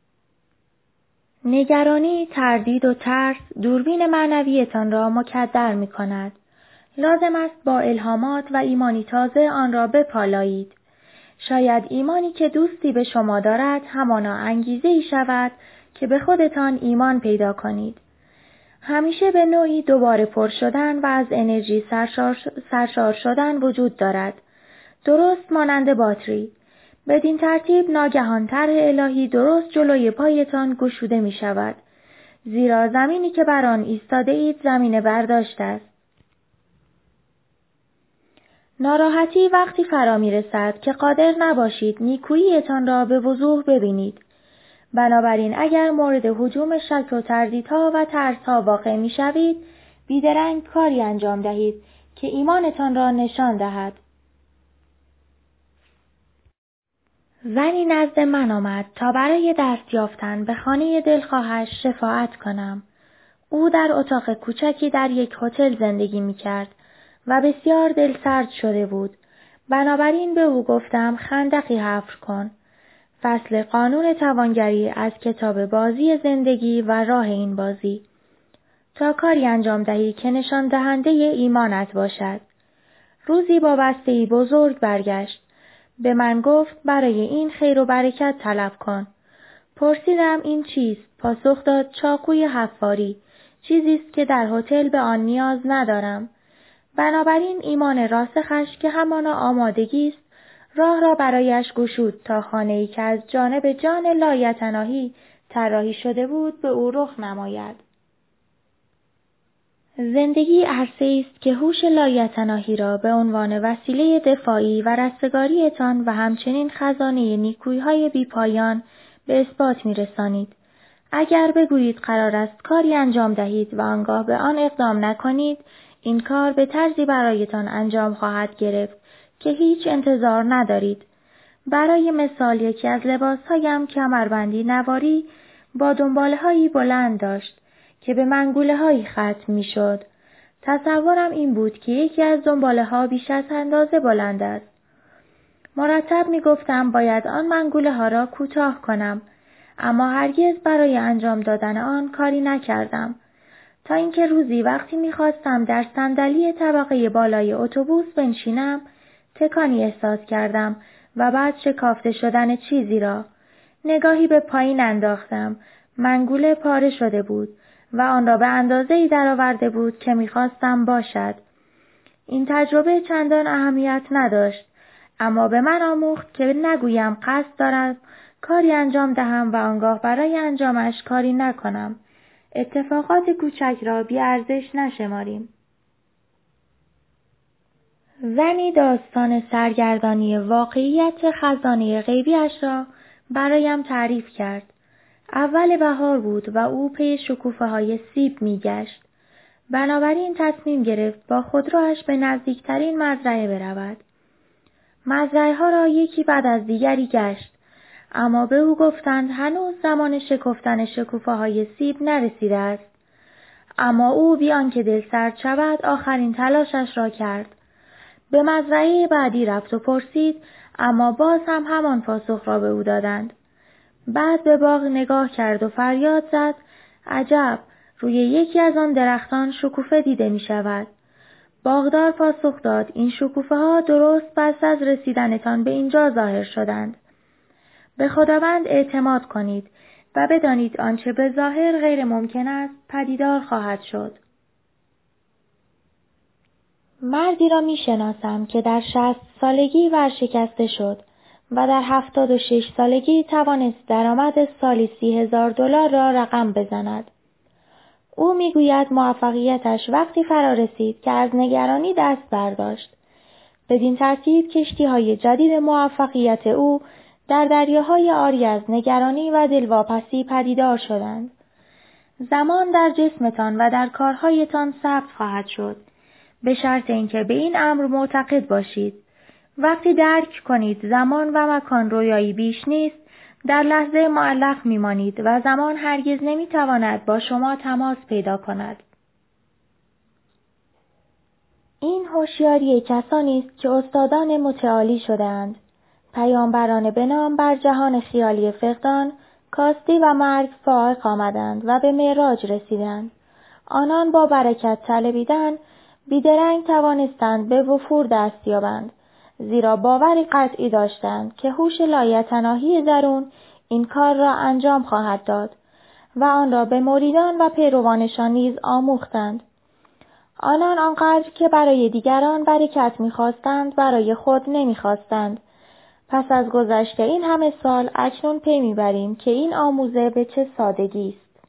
نگرانی، تردید و ترس دوربین معنویتان را مکدر می کند. لازم است با الهامات و ایمانی تازه آن را بپالایید. شاید ایمانی که دوستی به شما دارد همانا انگیزه‌ای شود که به خودتان ایمان پیدا کنید. همیشه به نوعی دوباره پر شدن و از انرژی سرشار, سرشار شدن وجود دارد. درست مانند باتری. بدین ترتیب ناگهان طرح الهی درست جلوی پایتان گشوده می شود. زیرا زمینی که بر آن ایستاده اید زمین برداشت است. ناراحتی وقتی فرا می رسد که قادر نباشید نیکوییتان را به وضوح ببینید. بنابراین اگر مورد هجوم شک و تردیدها و ترسها واقع می شوید، بیدرنگ کاری انجام دهید که ایمانتان را نشان دهد. زنی نزد من آمد تا برای دست یافتن به خانه دلخواهش شفاعت کنم. او در اتاق کوچکی در یک هتل زندگی می کرد و بسیار دلسرد شده بود. بنابراین به او گفتم خندقی حفر کن. فصل قانون توانگری از کتاب بازی زندگی و راه این بازی. تا کاری انجام دهی که نشان دهنده ایمانت باشد. روزی با بسته‌ای بزرگ برگشت. به من گفت برای این خیر و برکت طلب کن. پرسیدم این چیست؟ پاسخ داد چاقوی حفاری. چیزی است که در هتل به آن نیاز ندارم. بنابراین ایمان راسخش که همانا آمادگی است راه را برایش گشود تا خانه‌ای که از جانب جان لایتناهی طراحی شده بود به او رخ نماید. زندگی عرصه‌ای است که هوش لایتناهی را به عنوان وسیله دفاعی و رستگاریتان و همچنین خزانه نیکویی‌های بی‌پایان به اثبات می‌رسانید. اگر بگویید قرار است کاری انجام دهید و آنگاه به آن اقدام نکنید، این کار به طرزی برایتان انجام خواهد گرفت که هیچ انتظار ندارید. برای مثال یکی از لباسهایم کمربندی نواری با دنباله‌هایی بلند داشت که به منگوله‌هایی ختم می‌شد. تصورم این بود که یکی از دنباله‌ها بیش از اندازه بلند است. مرتب می‌گفتم باید آن منگوله‌ها را کوتاه کنم، اما هرگز برای انجام دادن آن کاری نکردم. تا اینکه روزی وقتی می‌خواستم در صندلی طبقه بالای اتوبوس بنشینم، تکانی احساس کردم و بعد شکافته شدن چیزی را. نگاهی به پایین انداختم. منگوله پاره شده بود و آن را به اندازه‌ای درآورده بود که می‌خواستم باشد. این تجربه چندان اهمیت نداشت، اما به من آموخت که نگویم قصد دارم کاری انجام دهم و آنگاه برای انجامش کاری نکنم. اتفاقات کوچک را بی‌ارزش نشماریم. زنی داستان سرگردانی واقعیت خزانه غیبیش را برایم تعریف کرد. اول بهار بود و او پی شکوفه‌های سیب می‌گشت. بنابراین تصمیم گرفت با خودرویش به نزدیکترین مزرعه برود. مزرعه‌ها را یکی بعد از دیگری گشت، اما به او گفتند هنوز زمان شکفتن شکوفه‌های سیب نرسیده است. اما او بی آنکه دل سرد شود آخرین تلاشش را کرد. به مزرعه بعدی رفت و پرسید، اما باز هم همان پاسخ را به او دادند. بعد به باغ نگاه کرد و فریاد زد، عجب، روی یکی از آن درختان شکوفه دیده می شود. باغدار پاسخ داد، این شکوفه ها درست پس از رسیدنتان به اینجا ظاهر شدند. به خداوند اعتماد کنید و بدانید آنچه به ظاهر غیر ممکن است پدیدار خواهد شد. مردی را می شناسم که در شصت سالگی ورشکسته شد و در هفتاد و شش سالگی توانست درآمد سالی سی هزار دلار را رقم بزند. او می گوید موفقیتش وقتی فرا رسید که از نگرانی دست برداشت. بدین ترتیب کشتی‌های جدید موفقیت او در دریاهای عاری از نگرانی و دلواپسی پدیدار شدند. زمان در جسمتان و در کارهایتان ثبت خواهد شد، به شرط اینکه به این امر معتقد باشید. وقتی درک کنید زمان و مکان رویایی بیش نیست، در لحظه معلق میمانید و زمان هرگز نمیتواند با شما تماس پیدا کند. این هوشیاری کسانی است که استادان متعالی شدند، پیامبران به نام بر جهان خیالی فقدان، کاستی و مرگ فائق آمدند و به معراج رسیدند. آنان با برکت طلبیدن بیدرنگ توانستند به وفور دست یابند، زیرا باوری قطعی داشتند که هوش لایتناهی درون این کار را انجام خواهد داد و آن را به مریدان و پیروانشان نیز آموختند. آنان آنقدر که برای دیگران برکت می‌خواستند برای خود نمی‌خواستند. پس از گذشت این همه سال اکنون پی می‌بریم که این آموزه به چه سادگی است.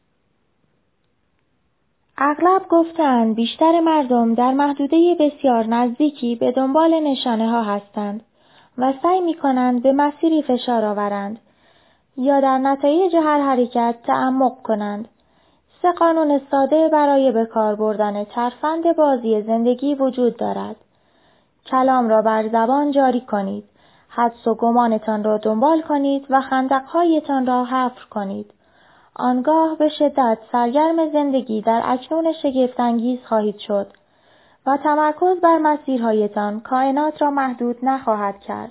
اغلب گفتند بیشتر مردم در محدوده بسیار نزدیکی به دنبال نشانه ها هستند و سعی می‌کنند به مسیری فشار آورند یا در نتایج هر حرکت تعمق کنند. سه قانون ساده برای به کار بردن ترفند بازی زندگی وجود دارد. کلام را بر زبان جاری کنید، حدس و گمانتان را دنبال کنید و خندق‌هایتان را حفر کنید. آنگاه به شدت سرگرم زندگی در اکنون شگفت‌انگیز خواهید شد و تمرکز بر مسیرهایتان کائنات را محدود نخواهد کرد.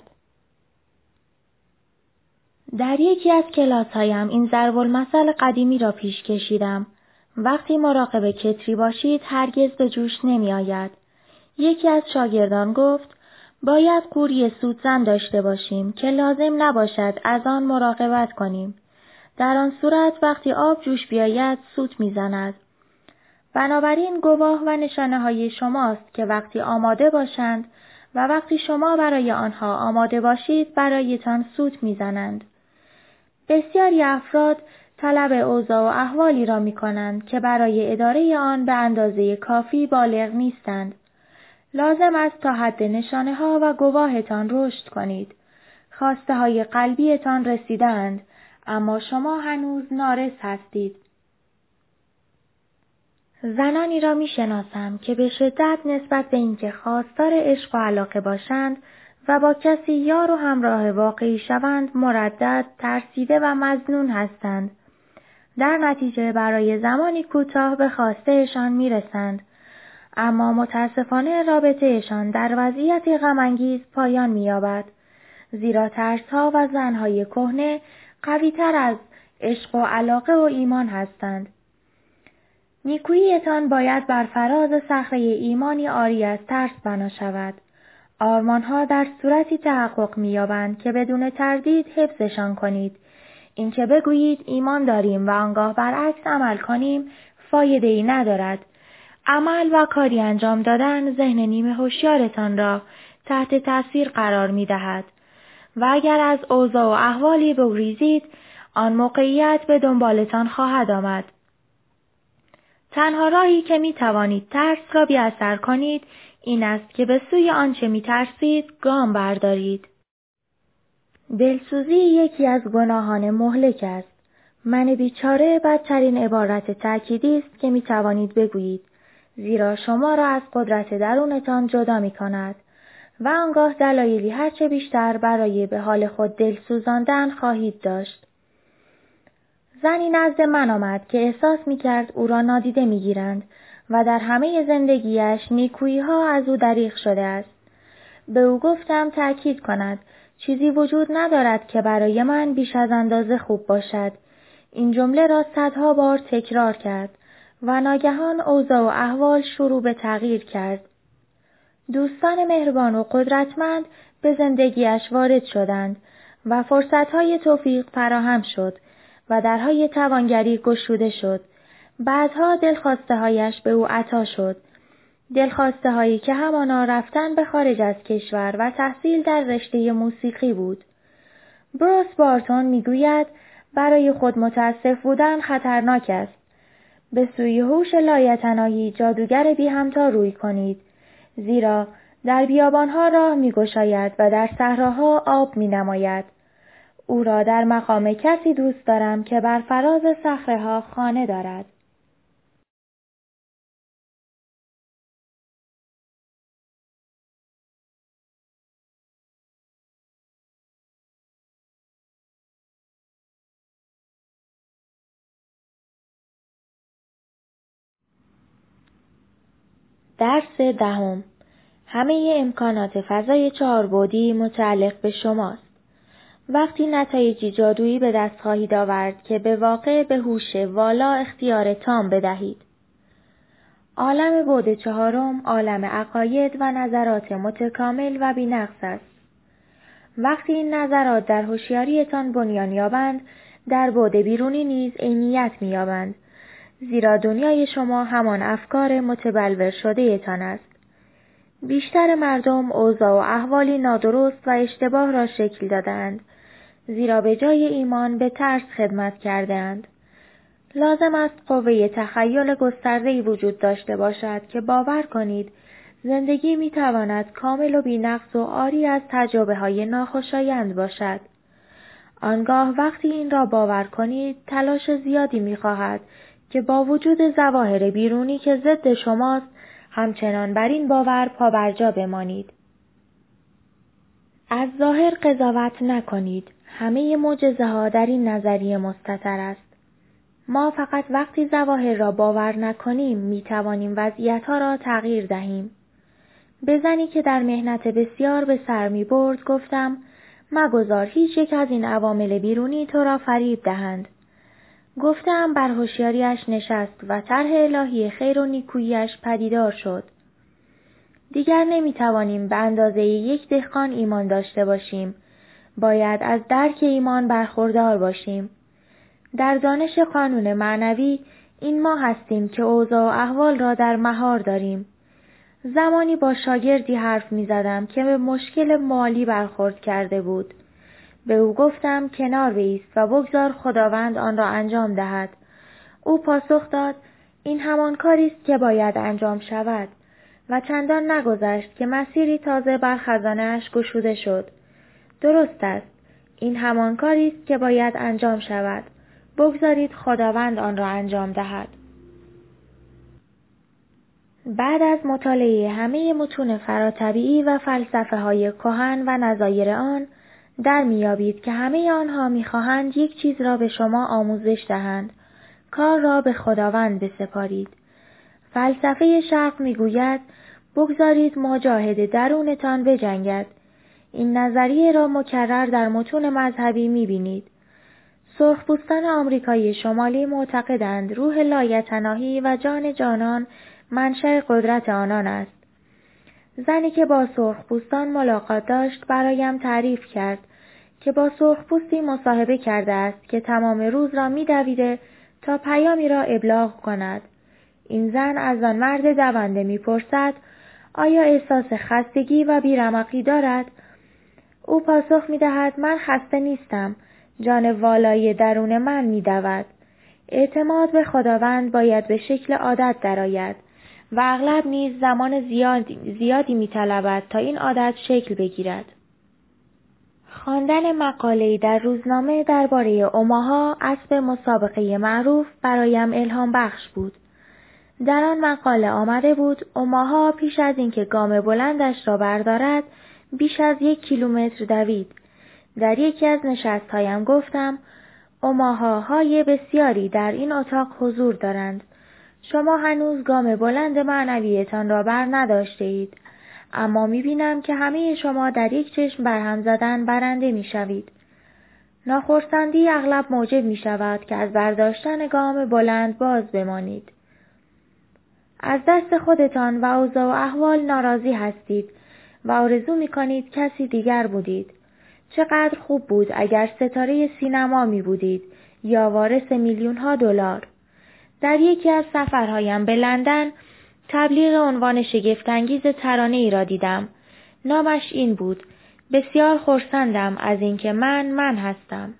در یکی از کلاس‌هایم این ضرب‌المثل قدیمی را پیش کشیدم. وقتی مراقب کتری باشید هرگز به جوش نمی آید. یکی از شاگردان گفت باید قوری سودزن داشته باشیم که لازم نباشد از آن مراقبت کنیم. در آن صورت وقتی آب جوش بیاید سوت میزند. بنابراین گواه و نشانه های شماست که وقتی آماده باشند و وقتی شما برای آنها آماده باشید برایتان سوت میزنند. بسیاری افراد طلب اوضاع و احوالی را می کنند که برای اداره آن به اندازه کافی بالغ نیستند. لازم است تا حد نشانه ها و گواهتان رشد کنید. خواسته های قلبیتان رسیدند، اما شما هنوز نارس هستید. زنانی را می شناسم که به شدت نسبت به اینکه خواستار عشق و علاقه باشند و با کسی یار و همراه واقعی شوند مردد، ترسیده و مظنون هستند. در نتیجه برای زمانی کوتاه به خواستهشان می رسند، اما متاسفانه رابطهشان در وضعیت غم‌انگیز پایان می یابد، زیرا ترس‌ها و زن‌های کهنه قوی‌تر از عشق و علاقه و ایمان هستند. نیکویی‌تان باید بر فراز صخره ایمانی عاری از ترس بنا شود. آرمان‌ها در صورتی تحقق می‌یابند که بدون تردید حفظشان کنید. اینکه بگویید ایمان داریم و آنگاه برعکس عمل کنیم فایده‌ای ندارد. عمل و کاری انجام دادن ذهن نیمه هوشیارتان را تحت تاثیر قرار می‌دهد و اگر از اوضاع و احوالی بگریزید آن موقعیت به دنبالتان خواهد آمد. تنها راهی که می توانید ترس را بی اثر کنید این است که به سوی آنچه می ترسید گام بردارید. دلسوزی یکی از گناهان مهلک است. من بیچاره بدترین عبارت تأکیدی است که می توانید بگویید، زیرا شما را از قدرت درونتان جدا می کند و آنگاه دلایلی هرچه بیشتر برای به حال خود دلسوزاندن خواهید داشت. زنی نزد من آمد که احساس می کرد او را نادیده می گیرند و در همه زندگیش نیکویی ها از او دریغ شده است. به او گفتم تأکید کند چیزی وجود ندارد که برای من بیش از اندازه خوب باشد. این جمله را صدها بار تکرار کرد و ناگهان اوضاع و احوال شروع به تغییر کرد. دوستان مهربان و قدرتمند به زندگیش وارد شدند و فرصتهای توفیق فراهم شد و درهای توانگری گشوده شد. بعدها دلخواسته هایش به او عطا شد. دلخواسته هایی که همانا رفتن به خارج از کشور و تحصیل در رشته موسیقی بود. بروس بارتون میگوید برای خود متاسف بودن خطرناک است. به سوی هوش لایتناهی جادوگر بی همتا روی کنید، زیرا در بیابانها راه میگشاید و در صحراها آب مینماید. او را در مقام کسی دوست دارم که بر فراز صخره‌ها خانه دارد. درس دهم. همه امکانات فضای چهاربعدی متعلق به شماست. وقتی نتایجی جادویی به دست خواهید آورد که به واقع به هوش والا اختیار تام بدهید. عالم بعد چهارم عالم عقاید و نظرات متکامل و بی‌نقص است. وقتی این نظرات در هوشیاریتان بنیان یابند، در بعد بیرونی نیز عینیت می‌یابند، زیرا دنیای شما همان افکار متبلور شده تان است. بیشتر مردم اوضاع و احوالی نادرست و اشتباه را شکل دادند، زیرا به جای ایمان به ترس خدمت کردند. لازم است قوه تخیل گسترده‌ای وجود داشته باشد که باور کنید زندگی می‌تواند کامل و بی‌نقص و عاری از تجربه‌های ناخوشایند باشد. آنگاه وقتی این را باور کنید تلاش زیادی می‌خواهد که با وجود ظواهر بیرونی که ضد شماست همچنان بر این باور پابرجا بمانید. از ظاهر قضاوت نکنید. همه معجزه‌ها در این نظریه مستتر است. ما فقط وقتی ظواهر را باور نکنیم می‌توانیم وضعیت‌ها را تغییر دهیم. به زنی که در مهنت بسیار به سر می‌برد گفتم مگذار هیچ یک از این عوامل بیرونی تو را فریب دهند. گفتم بر هوشیاریش نشست و طرح الهی خیر و نیکویی‌اش پدیدار شد. دیگر نمی‌توانیم به اندازه یک دهقان ایمان داشته باشیم. باید از درک ایمان برخوردار باشیم. در دانش قانون معنوی این ما هستیم که اوضاع و احوال را در مهار داریم. زمانی با شاگردی حرف می زدم که به مشکل مالی برخورد کرده بود. به او گفتم کنار بایست و بگذار خداوند آن را انجام دهد. او پاسخ داد این همان کاری است که باید انجام شود و چندان نگذشت که مسیری تازه بر خزانه‌اش گشوده شد. درست است. این همان کاری است که باید انجام شود. بگذارید خداوند آن را انجام دهد. بعد از مطالعه همه متون فراتبیعی و فلسفه های کهن و نظایر آن، در میابید که همه آنها میخواهند یک چیز را به شما آموزش دهند، کار را به خداوند بسپارید. فلسفه شرق میگوید بگذارید مجاهد درونتان بجنگد. این نظریه را مکرر در متون مذهبی میبینید. سرخپوستان آمریکای شمالی معتقدند روح لایتناهی و جان جانان منشأ قدرت آنان است. زنی که با سرخپوستان ملاقات داشت برایم تعریف کرد که با سرخپوستی مصاحبه کرده است که تمام روز را می‌دویده تا پیامی را ابلاغ کند. این زن از آن مرد دونده می‌پرسد آیا احساس خستگی و بیرمقی دارد؟ او پاسخ می‌دهد من خسته نیستم. جان والای درون من می‌دود. اعتماد به خداوند باید به شکل عادت درآید و اغلب نیز زمان زیادی, زیادی می‌طلبد تا این عادت شکل بگیرد. خواندن مقاله‌ای در روزنامه درباره اوماها، اسب مسابقه معروف، برایم الهام بخش بود. در آن مقاله آمده بود اوماها پیش از اینکه گام بلندش را بردارد بیش از یک کیلومتر دوید. در یکی از نشست‌هایم گفتم اوماهاهای بسیاری در این اتاق حضور دارند. شما هنوز گام بلند معنویتان را بر نداشته اید. اما می‌بینم که همه شما در یک چشم برهم زدن برنده می‌شوید. ناخرسندی اغلب موجب می‌شود که از برداشتن گام بلند باز بمانید. از دست خودتان و اوضاع و احوال ناراضی هستید و آرزو می‌کنید کسی دیگر بودید. چقدر خوب بود اگر ستاره سینما می بودید یا وارث میلیون ها دلار. در یکی از سفرهایم به لندن تبلیغ عنوان شگفت‌انگیز ترانه‌ای را دیدم. نامش این بود: بسیار خرسندم از اینکه من من هستم.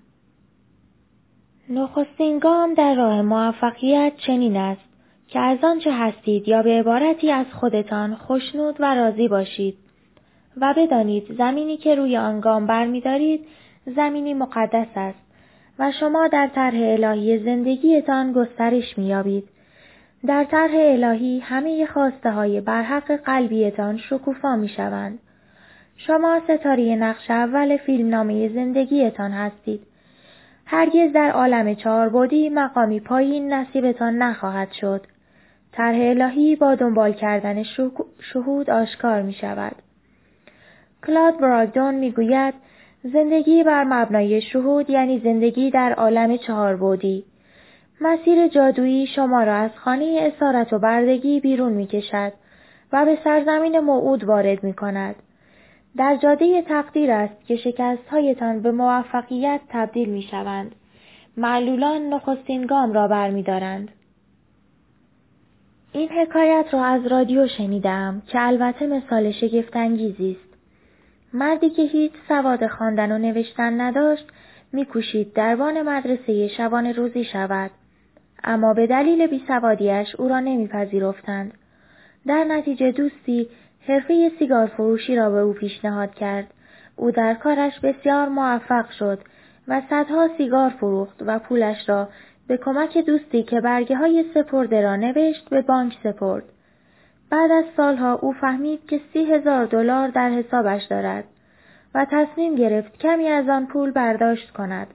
نخستین گام در راه موفقیت چنین است که از آنچه هستید یا به عبارتی از خودتان خوشنود و راضی باشید و بدانید زمینی که روی آن گام برمی‌دارید زمینی مقدس است و شما در طرح الهی زندگیتان گسترش می‌یابید. در طرح الهی همه خواسته‌های برحق قلبیتان شکوفا می‌شوند. شما ستاره نقش اول فیلمنامه زندگیتان هستید. هرگز در عالم چهاربعدی مقامی پایین نصیبتان نخواهد شد. طرح الهی با دنبال کردن شهود آشکار می شود. کلاد براگدون می گوید زندگی بر مبنای شهود یعنی زندگی در عالم چهار بعدی. مسیر جادویی شما را از خانه اسارت و بردگی بیرون می کشد و به سرزمین موعود وارد می کند. در جاده تقدیر است که شکست‌هایتان به موفقیت تبدیل می شوند. معلولان نخستین گام را برمی دارند. این حکایت را از رادیو شنیدم که البته مثال شگفت‌انگیزی است. مردی که هیچ سواد خواندن و نوشتن نداشت می‌کوشید دربان مدرسه شبانه روزی شود، اما به دلیل بیسوادیش او را نمی‌پذیرفتند. در نتیجه دوستی حرفه سیگار فروشی را به او پیشنهاد کرد. او در کارش بسیار موفق شد و صدها سیگار فروخت و پولش را به کمک دوستی که برگه های سپرده را نوشت به بانک سپرد. بعد از سالها او فهمید که سی هزار دلار در حسابش دارد و تصمیم گرفت کمی از آن پول برداشت کند.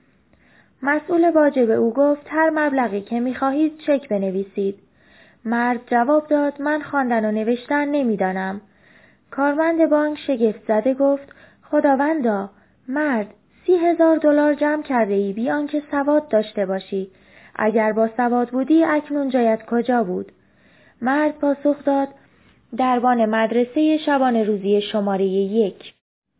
مسئول باجه به او گفت هر مبلغی که می‌خواهید چک بنویسید. مرد جواب داد من خواندن و نوشتن نمی‌دانم. کارمند بانک شگفت زده گفت خداوندا، مرد سی هزار دلار جمع کرده ای بی آنکه سواد داشته باشی. اگر با سواد بودی اکنون جایت کجا بود؟ مرد پاسخ داد دربان مدرسه شبانه روزی شماره یک.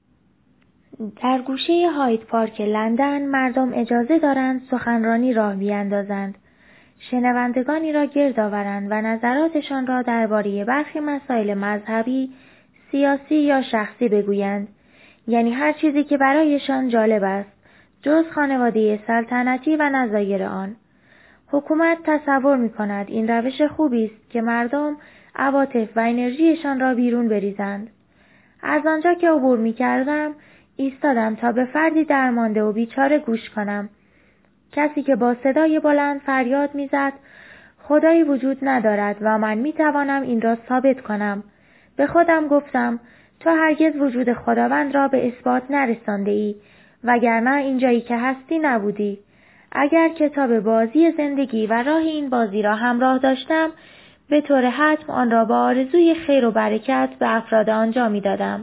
در گوشه هاید پارک لندن مردم اجازه دارند سخنرانی راه بیاندازند. شنوندگانی را گرد آورند و نظراتشان را درباره برخی مسائل مذهبی، سیاسی یا شخصی بگویند. یعنی هر چیزی که برایشان جالب است، جز خانواده سلطنتی و نظایر آن. حکومت تصور می کند این روش خوبی است که مردم عواطف و انرژیشان را بیرون بریزند. از آنجا که عبور می کردم، ایستادم تا به فردی درمانده و بیچاره گوش کنم. کسی که با صدای بلند فریاد می زد خدایی وجود ندارد و من می توانم این را ثابت کنم. به خودم گفتم تو هرگز وجود خداوند را به اثبات نرسانده ای، وگرنه اینجایی که هستی نبودی. اگر کتاب بازی زندگی و راه این بازی را همراه داشتم، به طور حتم آن را با آرزوی خیر و برکت به افراد آنجا می دادم.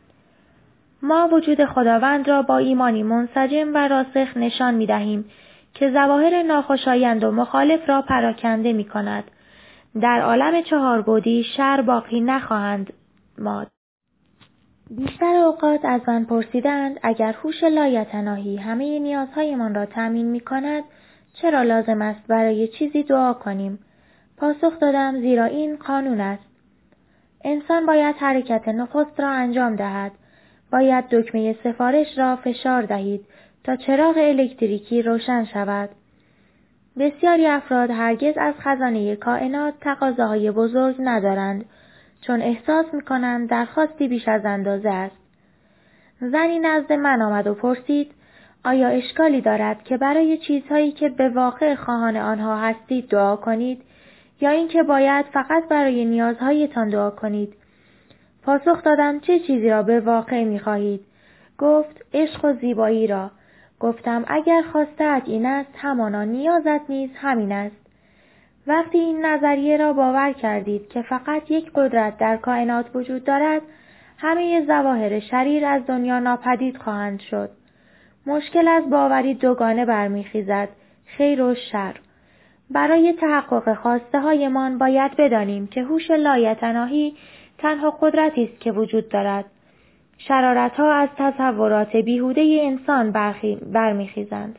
ما وجود خداوند را با ایمانی منسجم و راسخ نشان می دهیم که ظواهر ناخوشایند و مخالف را پراکنده می کند. در عالم چهار بعدی شر باقی نخواهند ماند. بیشتر اوقات از من پرسیدند اگر هوش لایتناهی همه نیازهایمان را تامین می کند، چرا لازم است برای چیزی دعا کنیم؟ پاسخ دادم زیرا این قانون است. انسان باید حرکت نخست را انجام دهد. باید دکمه سفارش را فشار دهید تا چراغ الکتریکی روشن شود. بسیاری افراد هرگز از خزانه کائنات تقاضاهای بزرگ ندارند، چون احساس می‌کنند درخواستی بیش از اندازه است. زنی نزد من آمد و پرسید آیا اشکالی دارد که برای چیزهایی که به واقع خواهان آنها هستید دعا کنید یا اینکه باید فقط برای نیازهایتان دعا کنید؟ پاسخ دادم چه چیزی را به واقع می‌خواهید؟ گفت عشق و زیبایی را. گفتم اگر خواسته‌ات این است همانا نیازت نیز همین است. وقتی این نظریه را باور کردید که فقط یک قدرت در کائنات وجود دارد، همه ظواهر شریر از دنیا ناپدید خواهند شد. مشکل از باوری دوگانه برمیخیزد، خیر و شر. برای تحقق خواسته هایمان باید بدانیم که هوش لایتناهی تنها قدرتی است که وجود دارد. شرارتها از تصورات بیهوده انسان برمیخیزند.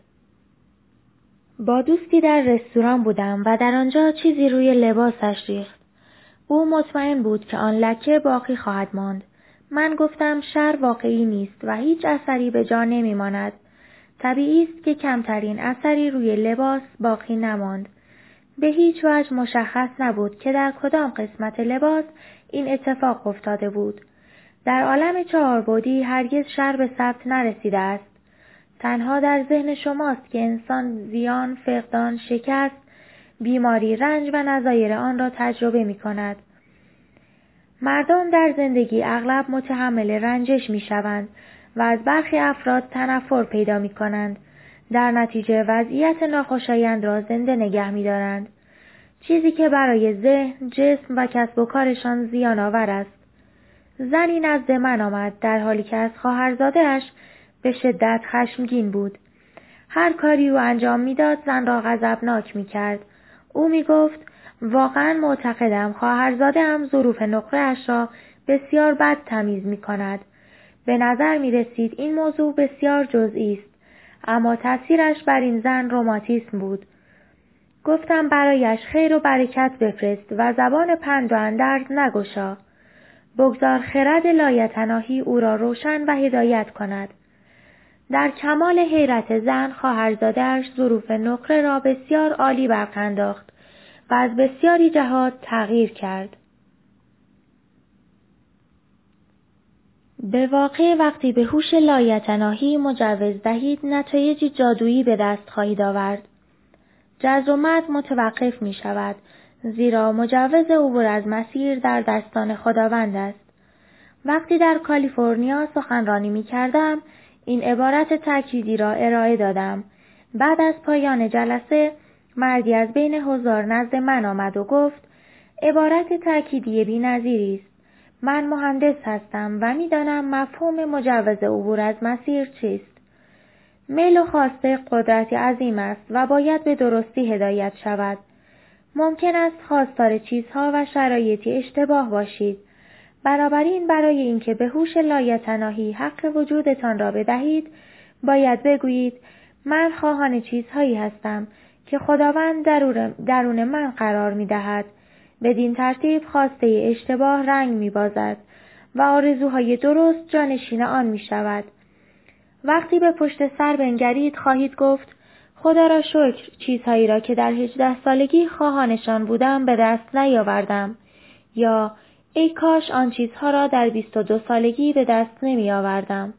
با دوستی در رستوران بودم و در آنجا چیزی روی لباسش ریخت. او مطمئن بود که آن لکه باقی خواهد ماند. من گفتم شر واقعی نیست و هیچ اثری به جا نمی ماند. طبیعی است که کمترین اثری روی لباس باقی نماند. به هیچ وجه مشخص نبود که در کدام قسمت لباس این اتفاق افتاده بود. در عالم چهار بعدی هرگز شر به ثبت نرسیده است. تنها در ذهن شماست که انسان زیان، فقدان، شکست، بیماری، رنج و نظایر آن را تجربه می کند. مردم در زندگی اغلب متحمل رنجش می شوند و از برخی افراد تنفر پیدا می کنند. در نتیجه وضعیت ناخوشایند را زنده نگه می دارند. چیزی که برای ذهن، جسم و کسب و کارشان زیان آور است. زنی نزد من آمد در حالی که از خواهرزاده‌اش به شدت خشمگین بود. هر کاری او انجام میداد زن را غضبناک می‌کرد. او می‌گفت واقعاً معتقدم خواهرزاده‌ام ظروف نقره‌اش را بسیار بد تمیز می‌کند. به نظر می‌رسید این موضوع بسیار جزئی است، اما تأثیرش بر این زن رماتیسم بود. گفتم برایش خیر و برکت بفرست و زبان پند و اندرز نگشا. بگذار خرد لایتناهی او را روشن و هدایت کند. در کمال حیرت زن خواهرزاده‌اش ظروف نقره را بسیار عالی برق انداخت و از بسیاری جهات تغییر کرد. به واقع وقتی به هوش لایتناهی مجوز دهید نتایجی جادویی به دست خواهید آورد. جذب و مد متوقف می شود، زیرا مجوز عبور از مسیر در دستان خداوند است. وقتی در کالیفرنیا سخنرانی می کردم، این عبارت تأکیدی را ارائه دادم. بعد از پایان جلسه، مردی از بین حضار نزد من آمد و گفت عبارت تأکیدی بی‌نظیری است. من مهندس هستم و می دانم مفهوم مجوز عبور از مسیر چیست. میل و خواسته قدرتی عظیم است و باید به درستی هدایت شود. ممکن است خواستار چیزها و شرایطی اشتباه باشید. بنابراین برای اینکه به هوش لایتناهی حق وجودتان را بدهید، باید بگویید من خواهان چیزهایی هستم که خداوند درون من قرار می دهد. بدین ترتیب خواسته اشتباه رنگ می بازد و آرزوهای درست جانشین آن می شود. وقتی به پشت سر بنگرید خواهید گفت خدا را شکر چیزهایی را که در هجده سالگی خواهانشان بودم به دست نیاوردم، یا ای کاش آن چیزها را در بیست و دو سالگی به دست نمی آوردم.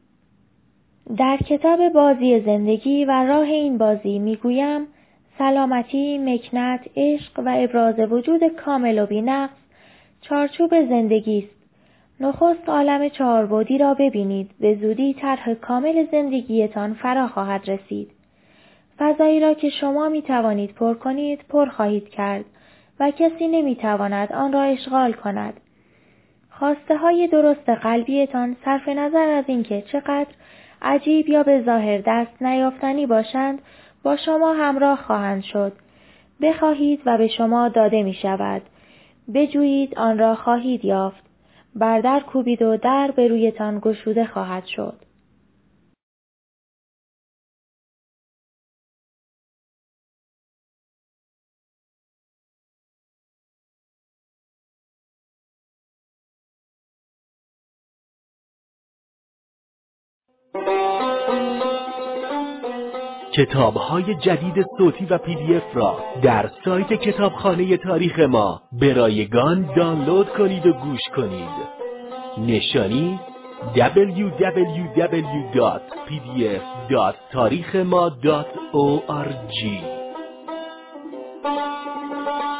در کتاب بازی زندگی و راه این بازی می گویم سلامتی، مکنت، عشق و ابراز وجود کامل و بی‌نقص چارچوب زندگی است. نخست عالم چهاربعدی را ببینید، به زودی طرح کامل زندگیتان فرا خواهد رسید. فضایی را که شما می توانید پر کنید، پر خواهید کرد و کسی نمی تواند آن را اشغال کند. خواسته های درست قلبیتان صرف نظر از اینکه چقدر عجیب یا به ظاهر دست نیافتنی باشند، با شما همراه خواهند شد. بخواهید و به شما داده می شود. بجویید آن را خواهید یافت. بر در کوبید و در به رویتان گشوده خواهد شد. کتاب‌های جدید صوتی و پی دی اف را در سایت کتابخانه تاریخ ما به رایگان دانلود کنید و گوش کنید. نشانی دبلیو دبلیو دبلیو دات پی دی اف دات تاریخ ما دات او آر جی